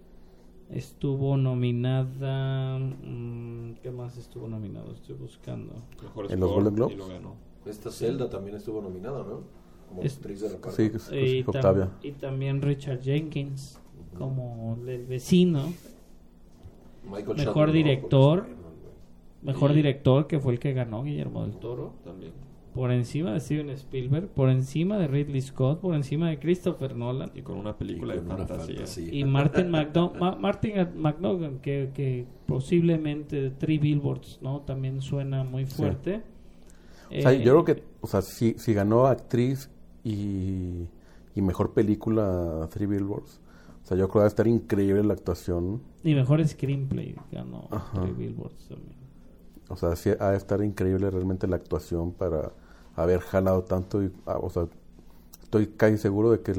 A: Estuvo nominada... ¿qué más estuvo nominado? Estoy buscando.
E: Mejor
C: ¿En los
E: score
C: Golden Globes?
E: y lo ganó.
D: Esta Zelda también estuvo nominada, ¿no? Como
A: Es-
D: actriz de reparto.
C: Sí,
A: Y,
C: Octavia.
A: y también Richard Jenkins como el vecino.
D: Michael
A: Mejor
D: Shannon,
A: director.
D: ¿no? Por Spider-Man, güey.
A: Mejor
E: Y-
A: director, que fue el que ganó, Guillermo del Toro.
E: También.
A: Por encima de Steven Spielberg, por encima de Ridley Scott, por encima de Christopher Nolan.
E: Y con una película
D: Y
E: de
D: con una
E: fantasía.
A: Y Martin McDonagh, que posiblemente Three Billboards, ¿no? También suena muy fuerte.
C: O sea, yo creo que, o sea, si ganó actriz y mejor película Three Billboards, o sea, yo creo que va a estar increíble la actuación.
A: Y mejor screenplay ganó
C: Ajá.
A: Three Billboards también.
C: O sea, sí ha de estar increíble realmente la actuación para haber jalado tanto. O sea, estoy casi seguro de que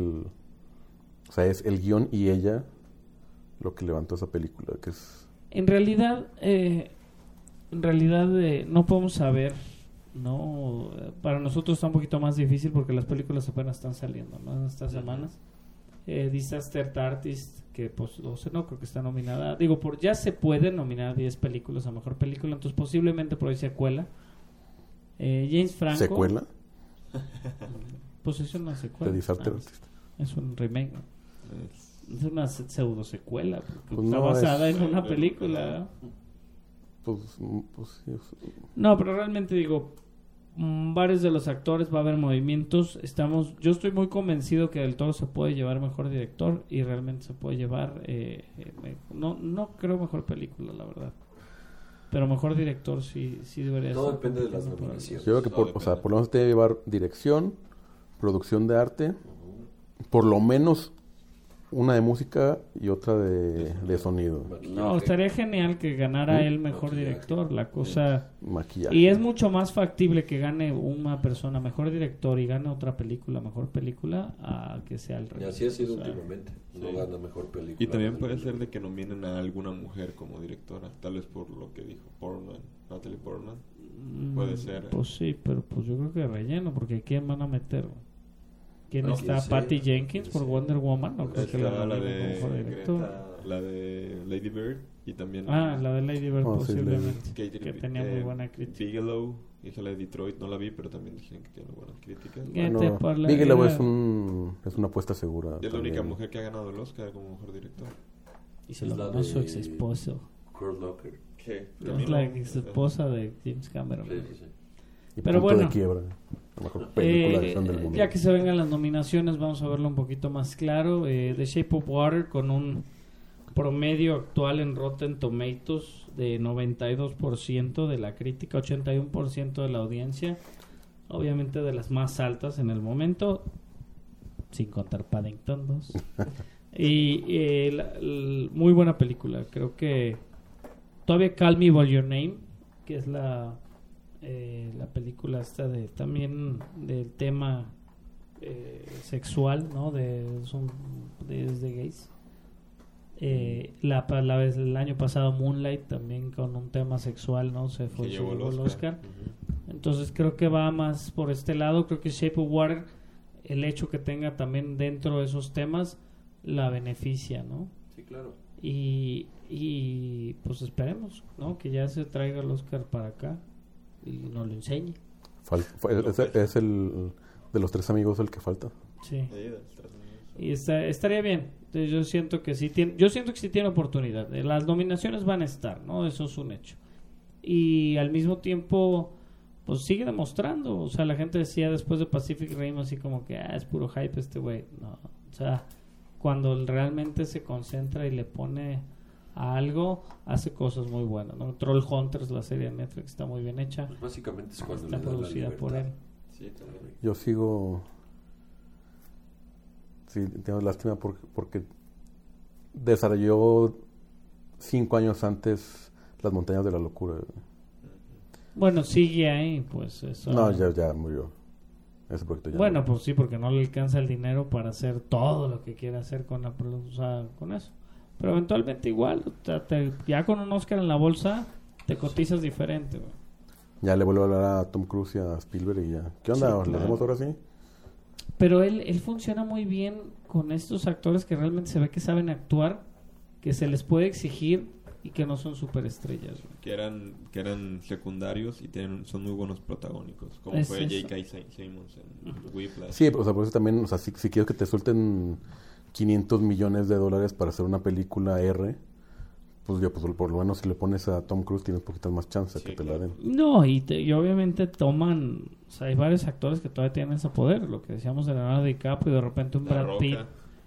C: o sea, es el guión y ella lo que levantó esa película, que es...
A: En realidad no podemos saber, ¿no? Para nosotros está un poquito más difícil porque las películas apenas están saliendo, ¿no? En estas semanas. Disaster Artist, que pues no creo que está nominada. Digo, ya se puede nominar 10 películas a mejor película, entonces posiblemente por ahí secuela. James Franco.
C: ¿Secuela?
A: Pues es una secuela.
C: De Disaster
A: Ah,
C: Artist.
A: es un remake, ¿no? Es una pseudo secuela, porque
C: Pues
A: está
C: no,
A: basada
C: es-
A: en una película, ¿no?
C: Pues sí,
A: No, pero realmente digo, varios de los actores va a haber movimientos. Yo estoy muy convencido que Del Toro se puede llevar mejor director y realmente se puede llevar, no creo mejor película, la verdad. Pero mejor director sí debería
D: Todo
A: ser.
D: depende de las
C: yo
D: nominaciones.
C: creo que
E: Todo
C: o sea,
E: depende.
C: por lo menos te debe llevar dirección, producción de arte, por lo menos una de música y otra de sonido,
A: No, estaría genial que ganara él mejor
D: Maquillaje.
A: director, la cosa...
C: maquillaje.
A: Y es mucho más factible que gane una persona mejor director y gane otra película mejor película a que sea el
D: Y
A: revés.
D: así ha sido
A: O sea,
D: últimamente. No
E: sí.
D: gana mejor película.
E: Y también puede ser de que nominen a alguna mujer como directora, tal vez por lo que dijo Natalie Portman. Puede ser.
A: Pues sí, pero pues yo creo que relleno, porque ¿quién van a meter? ¿Quién
E: No,
A: está?
D: quién sea,
A: ¿Patty
D: quién
A: Jenkins por
D: sea.
A: Wonder Woman? No creo que la
E: Está la
A: nominen como
E: de
A: mejor director.
E: la de Lady Bird y también
A: La de Lady Bird
C: Oh, sí,
A: posiblemente,
E: Katie
A: que tenía muy buena crítica.
E: Bigelow hizo la de Detroit, no la vi, pero también dijeron que tiene buenas críticas.
A: ¿Qué?
C: Bueno,
A: te parla-
C: Bigelow
A: era-
C: es una apuesta segura.
E: Es la
C: también.
E: única mujer que ha ganado el Oscar como mejor director.
A: Y se
D: Es
A: lo
D: la
A: ganó su
D: de-
A: ex esposo.
D: Kurt Locker.
E: ¿Qué?
A: Es la ex esposa de James Cameron.
D: Sí, sí, sí.
C: Y
A: Pero
C: punto
A: bueno.
C: de quiebra. La mejor película de acción del mundo.
A: Ya que se vengan las nominaciones, vamos a verlo un poquito más claro. The Shape of Water con un promedio actual en Rotten Tomatoes de 92% de la crítica, 81% de la audiencia, obviamente de las más altas en el momento, sin contar Paddington 2. Y muy buena película, creo que todavía Call Me By Your Name, que es la película esta también del tema sexual, ¿no? Desde gays. El año pasado Moonlight también con un tema sexual, ¿no? Se llevó el Oscar. Entonces creo que va más por este lado. Creo que Shape of Water, el hecho que tenga también dentro de esos temas, la beneficia, ¿no?
D: Sí, claro.
A: Y pues esperemos, ¿no? Que ya se traiga el Oscar para acá y nos lo enseñe.
C: Es el de los tres amigos el que falta.
A: Sí. Y estaría bien. Entonces, yo siento que sí tiene oportunidad. Las nominaciones van a estar, ¿no? Eso es un hecho. Y al mismo tiempo, pues sigue demostrando. O sea, la gente decía después de Pacific Rim así como que es puro hype este güey. No, o sea, cuando realmente se concentra y le pone a algo, hace cosas muy buenas, ¿no? Troll Hunters, la serie de Netflix, está muy bien hecha.
D: Pues básicamente es cuando
A: Está
D: le da la
A: producida por
D: libertad.
A: él.
E: Sí, también.
C: Yo sigo... Sí, tengo lástima porque desarrolló 5 años antes Las Montañas de la Locura.
A: Bueno, sigue ahí, pues eso.
C: No, ya murió. Ese proyecto ya
A: Bueno,
C: murió.
A: pues sí, porque no le alcanza el dinero para hacer todo lo que quiere hacer con con eso. Pero eventualmente igual, ya con un Oscar en la bolsa, te cotizas diferente, güey.
C: Ya le vuelvo a hablar a Tom Cruise y a Spielberg y ya. ¿Qué onda?
A: Sí,
C: ¿Le
A: claro.
C: hacemos ahora sí?
A: Pero él funciona muy bien con estos actores que realmente se ve que saben actuar, que se les puede exigir y que no son superestrellas, güey.
E: Que eran secundarios y son muy buenos protagónicos, como
A: Es
E: fue
A: eso.
E: J.K. Simmons en Whiplash.
C: Sí, o sea, por eso también, o sea, si quieres que te suelten $500 millones para hacer una película R, pues ya, pues por lo menos si le pones a Tom Cruise tienes poquitas más chances
E: Sí,
C: que te
E: claro.
C: la den.
A: No, y obviamente toman, o sea, hay varios actores que todavía tienen ese poder, lo que decíamos de Leonardo DiCaprio y de repente un
E: La
A: Brad
E: Roca.
A: Pitt.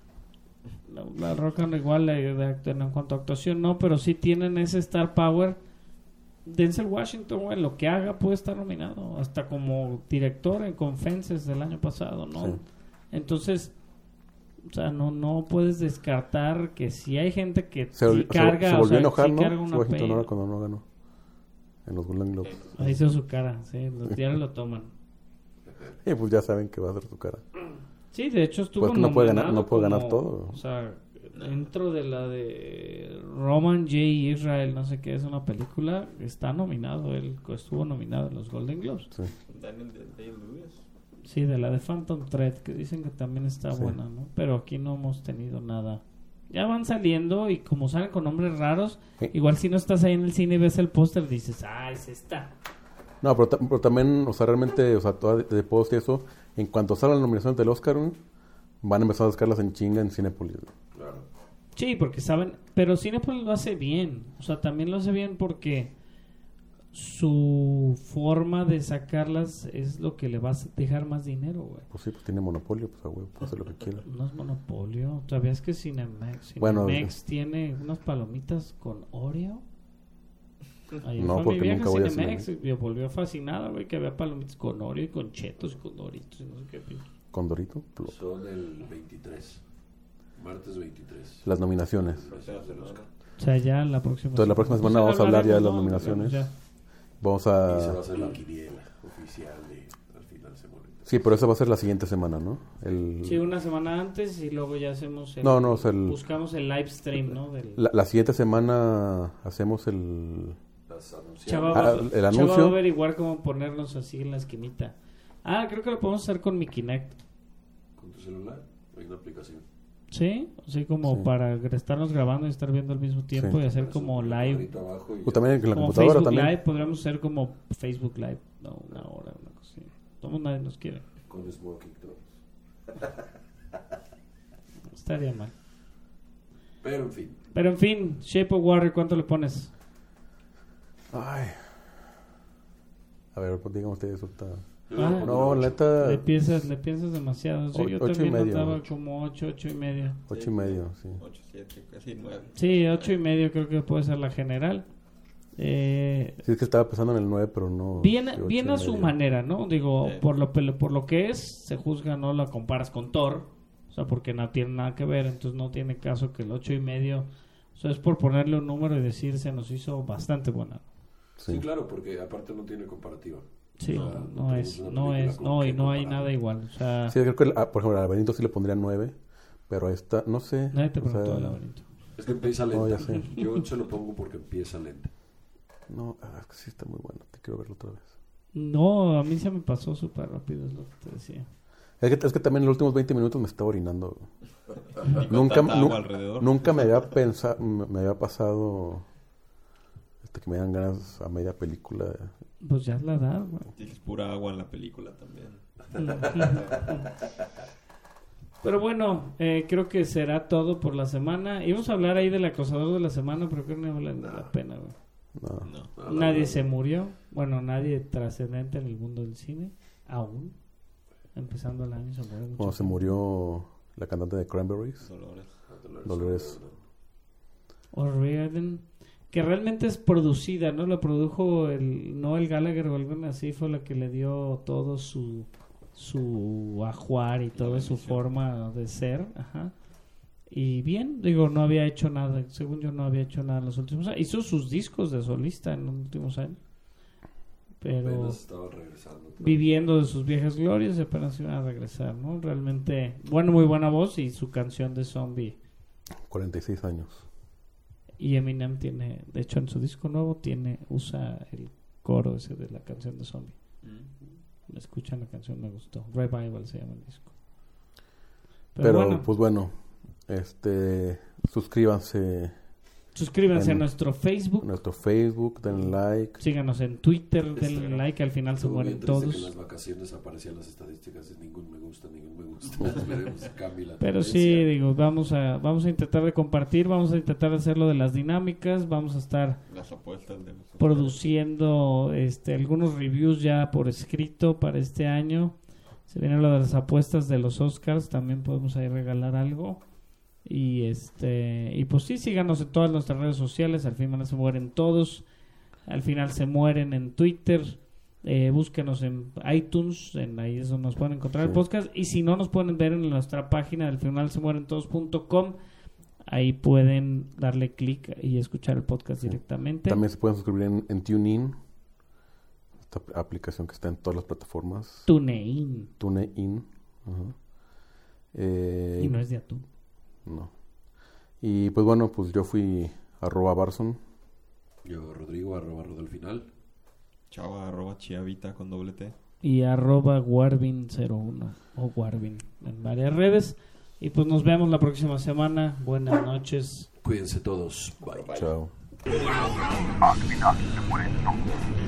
A: La Roca no igual en cuanto a actuación no, pero sí tienen ese star power. Denzel Washington, güey, lo que haga puede estar nominado, hasta como director en Fences del año pasado, ¿no?
C: Sí.
A: Entonces, o sea, no puedes descartar que si hay gente que
C: Se
A: carga,
C: volvió
A: o sea,
C: a enojar,
A: sí
C: ¿no?
A: carga una
C: Washington
A: pena.
C: ahora cuando no ganó en los Golden Globes.
A: Ahí hizo su cara, sí, los diarios lo toman.
C: Y pues ya saben que va a ser su cara.
A: Sí, de hecho estuvo
C: Pues que no puede ganar-
A: nominado
C: no puede ganar
A: como,
C: todo.
A: O sea, dentro de la de Roman J. Israel, no sé qué, es una película, está nominado, él estuvo nominado en los Golden Globes.
C: Sí.
E: Daniel Day-Lewis.
A: Sí, de la de Phantom Thread, que dicen que también está
C: Sí.
A: buena, ¿no? Pero aquí no hemos tenido nada. Ya van saliendo y como salen con nombres raros,
C: Sí.
A: igual si no estás ahí en el cine y ves el póster, dices, es esta.
C: No, pero también, o sea, realmente, o sea, de post y eso, en cuanto salgan las nominaciones del Oscar, van a empezar a buscarlas en chinga en Cinépolis.
D: Claro.
A: Sí, porque saben, pero Cinepolis lo hace bien, o sea, también lo hace bien porque su forma de sacarlas es lo que le va a dejar más dinero, güey.
C: Pues sí, pues tiene monopolio, pues a huevo, puede hacer lo que quiera.
A: No es monopolio, todavía es que Cinemex
C: Bueno,
A: tiene unas palomitas con Oreo. Ayer
C: No,
A: fue
C: porque
A: mi vieja
C: nunca voy a
A: Cinemex y me volvió fascinada, güey, que había palomitas con Oreo y con chetos y con doritos y no sé qué.
C: Con Dorito, plop.
D: Son el 23. Martes 23.
C: Las nominaciones.
D: Nominaciones del Oscar.
A: O sea, ya la próxima
C: Entonces, la próxima semana vamos a hablar ya de las nominaciones.
A: Ya.
C: Vamos
D: Y se va a
C: a...
D: hacer la quiniela oficial de al final se muere.
C: Sí, pero esa va a ser la siguiente semana, ¿no?
A: Sí, una semana antes y luego ya hacemos
C: No, o sea,
A: buscamos el live stream, ¿no? Del...
C: La siguiente semana hacemos el...
D: Las anunciadas.
A: Chava,
C: Ah,
A: va,
C: el
A: Chava
C: anuncio.
A: va a averiguar cómo ponernos así en la esquinita. Creo que lo podemos hacer con mi Kinect.
D: ¿Con tu celular? Hay una aplicación.
A: Sí, así como
C: Sí.
A: para estarnos grabando y estar viendo al mismo tiempo
C: Sí.
A: y hacer
D: Pones
A: como
D: un
A: live.
D: cuadrito abajo y
C: Pues también en la
A: Como
C: computadora
A: Facebook
C: también.
A: Live, podríamos hacer como Facebook Live. No, una hora, una cosa así. Todo nadie nos quiere.
D: con smoking todos.
A: Estaría mal.
D: Pero en fin.
A: Pero en fin, Shape of Water, ¿cuánto le pones?
C: Ay. A ver, pues digan ustedes ahorita.
A: Ah,
C: No, neta,
A: Le piensas demasiado. Sí, yo
C: Ocho y
A: también
C: medio.
A: andaba como 8 y medio.
C: 8.5, sí.
E: 8, 7, casi 9.
A: Sí, 8 y medio creo que puede ser la general.
C: Sí, es que estaba pensando en el 9, pero no.
A: Bien,
C: sí,
A: bien a su
C: 8.5.
A: manera, ¿no? Digo,
E: Sí.
A: por lo que es, se juzga, no la comparas con Thor. O sea, porque no tiene nada que ver, entonces no tiene caso que el 8 y medio. O sea, es por ponerle un número y decir se nos hizo bastante buena.
D: Sí.
C: Sí.
D: claro, porque aparte no tiene comparativa.
A: Sí,
D: O sea,
A: no
D: tenemos
A: es,
D: una
A: no
D: película
A: es,
D: con
A: no,
D: qué
A: y no hay
D: comparar.
A: nada igual. O sea,
C: Sí, creo que, por ejemplo, al laberinto sí le pondría 9, pero a esta, no sé.
A: nadie te
C: o sea,
A: preguntó el laberinto.
D: Es que empieza lenta.
C: No, ya sé.
D: Yo se lo pongo porque empieza lenta.
C: No, es que sí está muy bueno. Te quiero verlo otra vez.
A: No, a mí se me pasó súper rápido, es lo que te decía.
C: Es que también en los últimos 20 minutos me estaba orinando.
E: Y con
C: Nunca,
E: tanta agua
C: nu-
E: alrededor.
C: nunca me había pensado, me había pasado que me dan ganas a media película.
A: Pues ya es la edad, güey.
E: Dices pura agua en la película también.
A: Pero bueno, creo que será todo por la semana. Íbamos a hablar ahí del acosador de la semana, pero creo que no vale la pena, güey.
C: No.
A: Nadie se murió. Bueno, nadie trascendente en el mundo del cine. Aún. Empezando el año se murió mucho.
C: Cuando se murió la cantante de Cranberries, Dolores.
A: O'Riordan, que realmente es producida, ¿no? La produjo Noel Gallagher o algo así, fue la que le dio todo su ajuar y toda su forma de ser, ajá. Y bien, digo, no había hecho nada, según yo no había hecho nada en los últimos años. Hizo sus discos de solista en los últimos años, pero
D: Apenas estaba regresando.
A: viviendo de sus viejas glorias y apenas iban a regresar, ¿no? Realmente, bueno, muy buena voz y su canción de Zombie.
C: 46 años.
A: Y Eminem tiene, de hecho en su disco nuevo usa el coro ese de la canción de Zombie. Escuchan la canción, me gustó. Revival se llama el disco.
C: Pero
A: bueno,
C: pues bueno, suscríbanse
A: suscríbanse a
C: en
A: nuestro Facebook.
C: nuestro Facebook, denle like.
A: Síganos en Twitter, denle like, al final se
D: Estuvo
A: mueren
D: bien triste
A: todos.
D: que en las vacaciones aparecían las estadísticas de ningún me gusta. Esperemos que cambie la
A: Pero
D: tendencia.
A: sí, digo, vamos a intentar de compartir, vamos a intentar hacer lo de las dinámicas, vamos a estar
E: Las apuestas de los
A: produciendo algunos reviews ya por escrito para este año. Se viene lo de las apuestas de los Oscars, también podemos ahí regalar algo. Y pues sí, síganos en todas nuestras redes sociales. Al final se mueren todos, al final se mueren en Twitter. Búsquenos en iTunes, ahí es donde nos pueden encontrar el podcast. Y si no, nos pueden ver en nuestra página del finalsemuerentodos.com. Ahí pueden darle clic y escuchar el podcast directamente.
C: También se pueden suscribir en TuneIn, esta aplicación que está en todas las plataformas.
A: TuneIn.
C: TuneIn. Ajá.
A: Y no es de atún.
C: No. Y pues bueno, pues yo fui @Barson.
D: Yo, Rodrigo, @Rodolfinal.
E: Chava, @Chiavita con doble T.
A: Y @Warvin01 o Warvin en varias redes. Y pues nos vemos la próxima semana. Buenas noches.
D: Cuídense todos. Bye.
C: Chao.
B: Al final se mueren todos.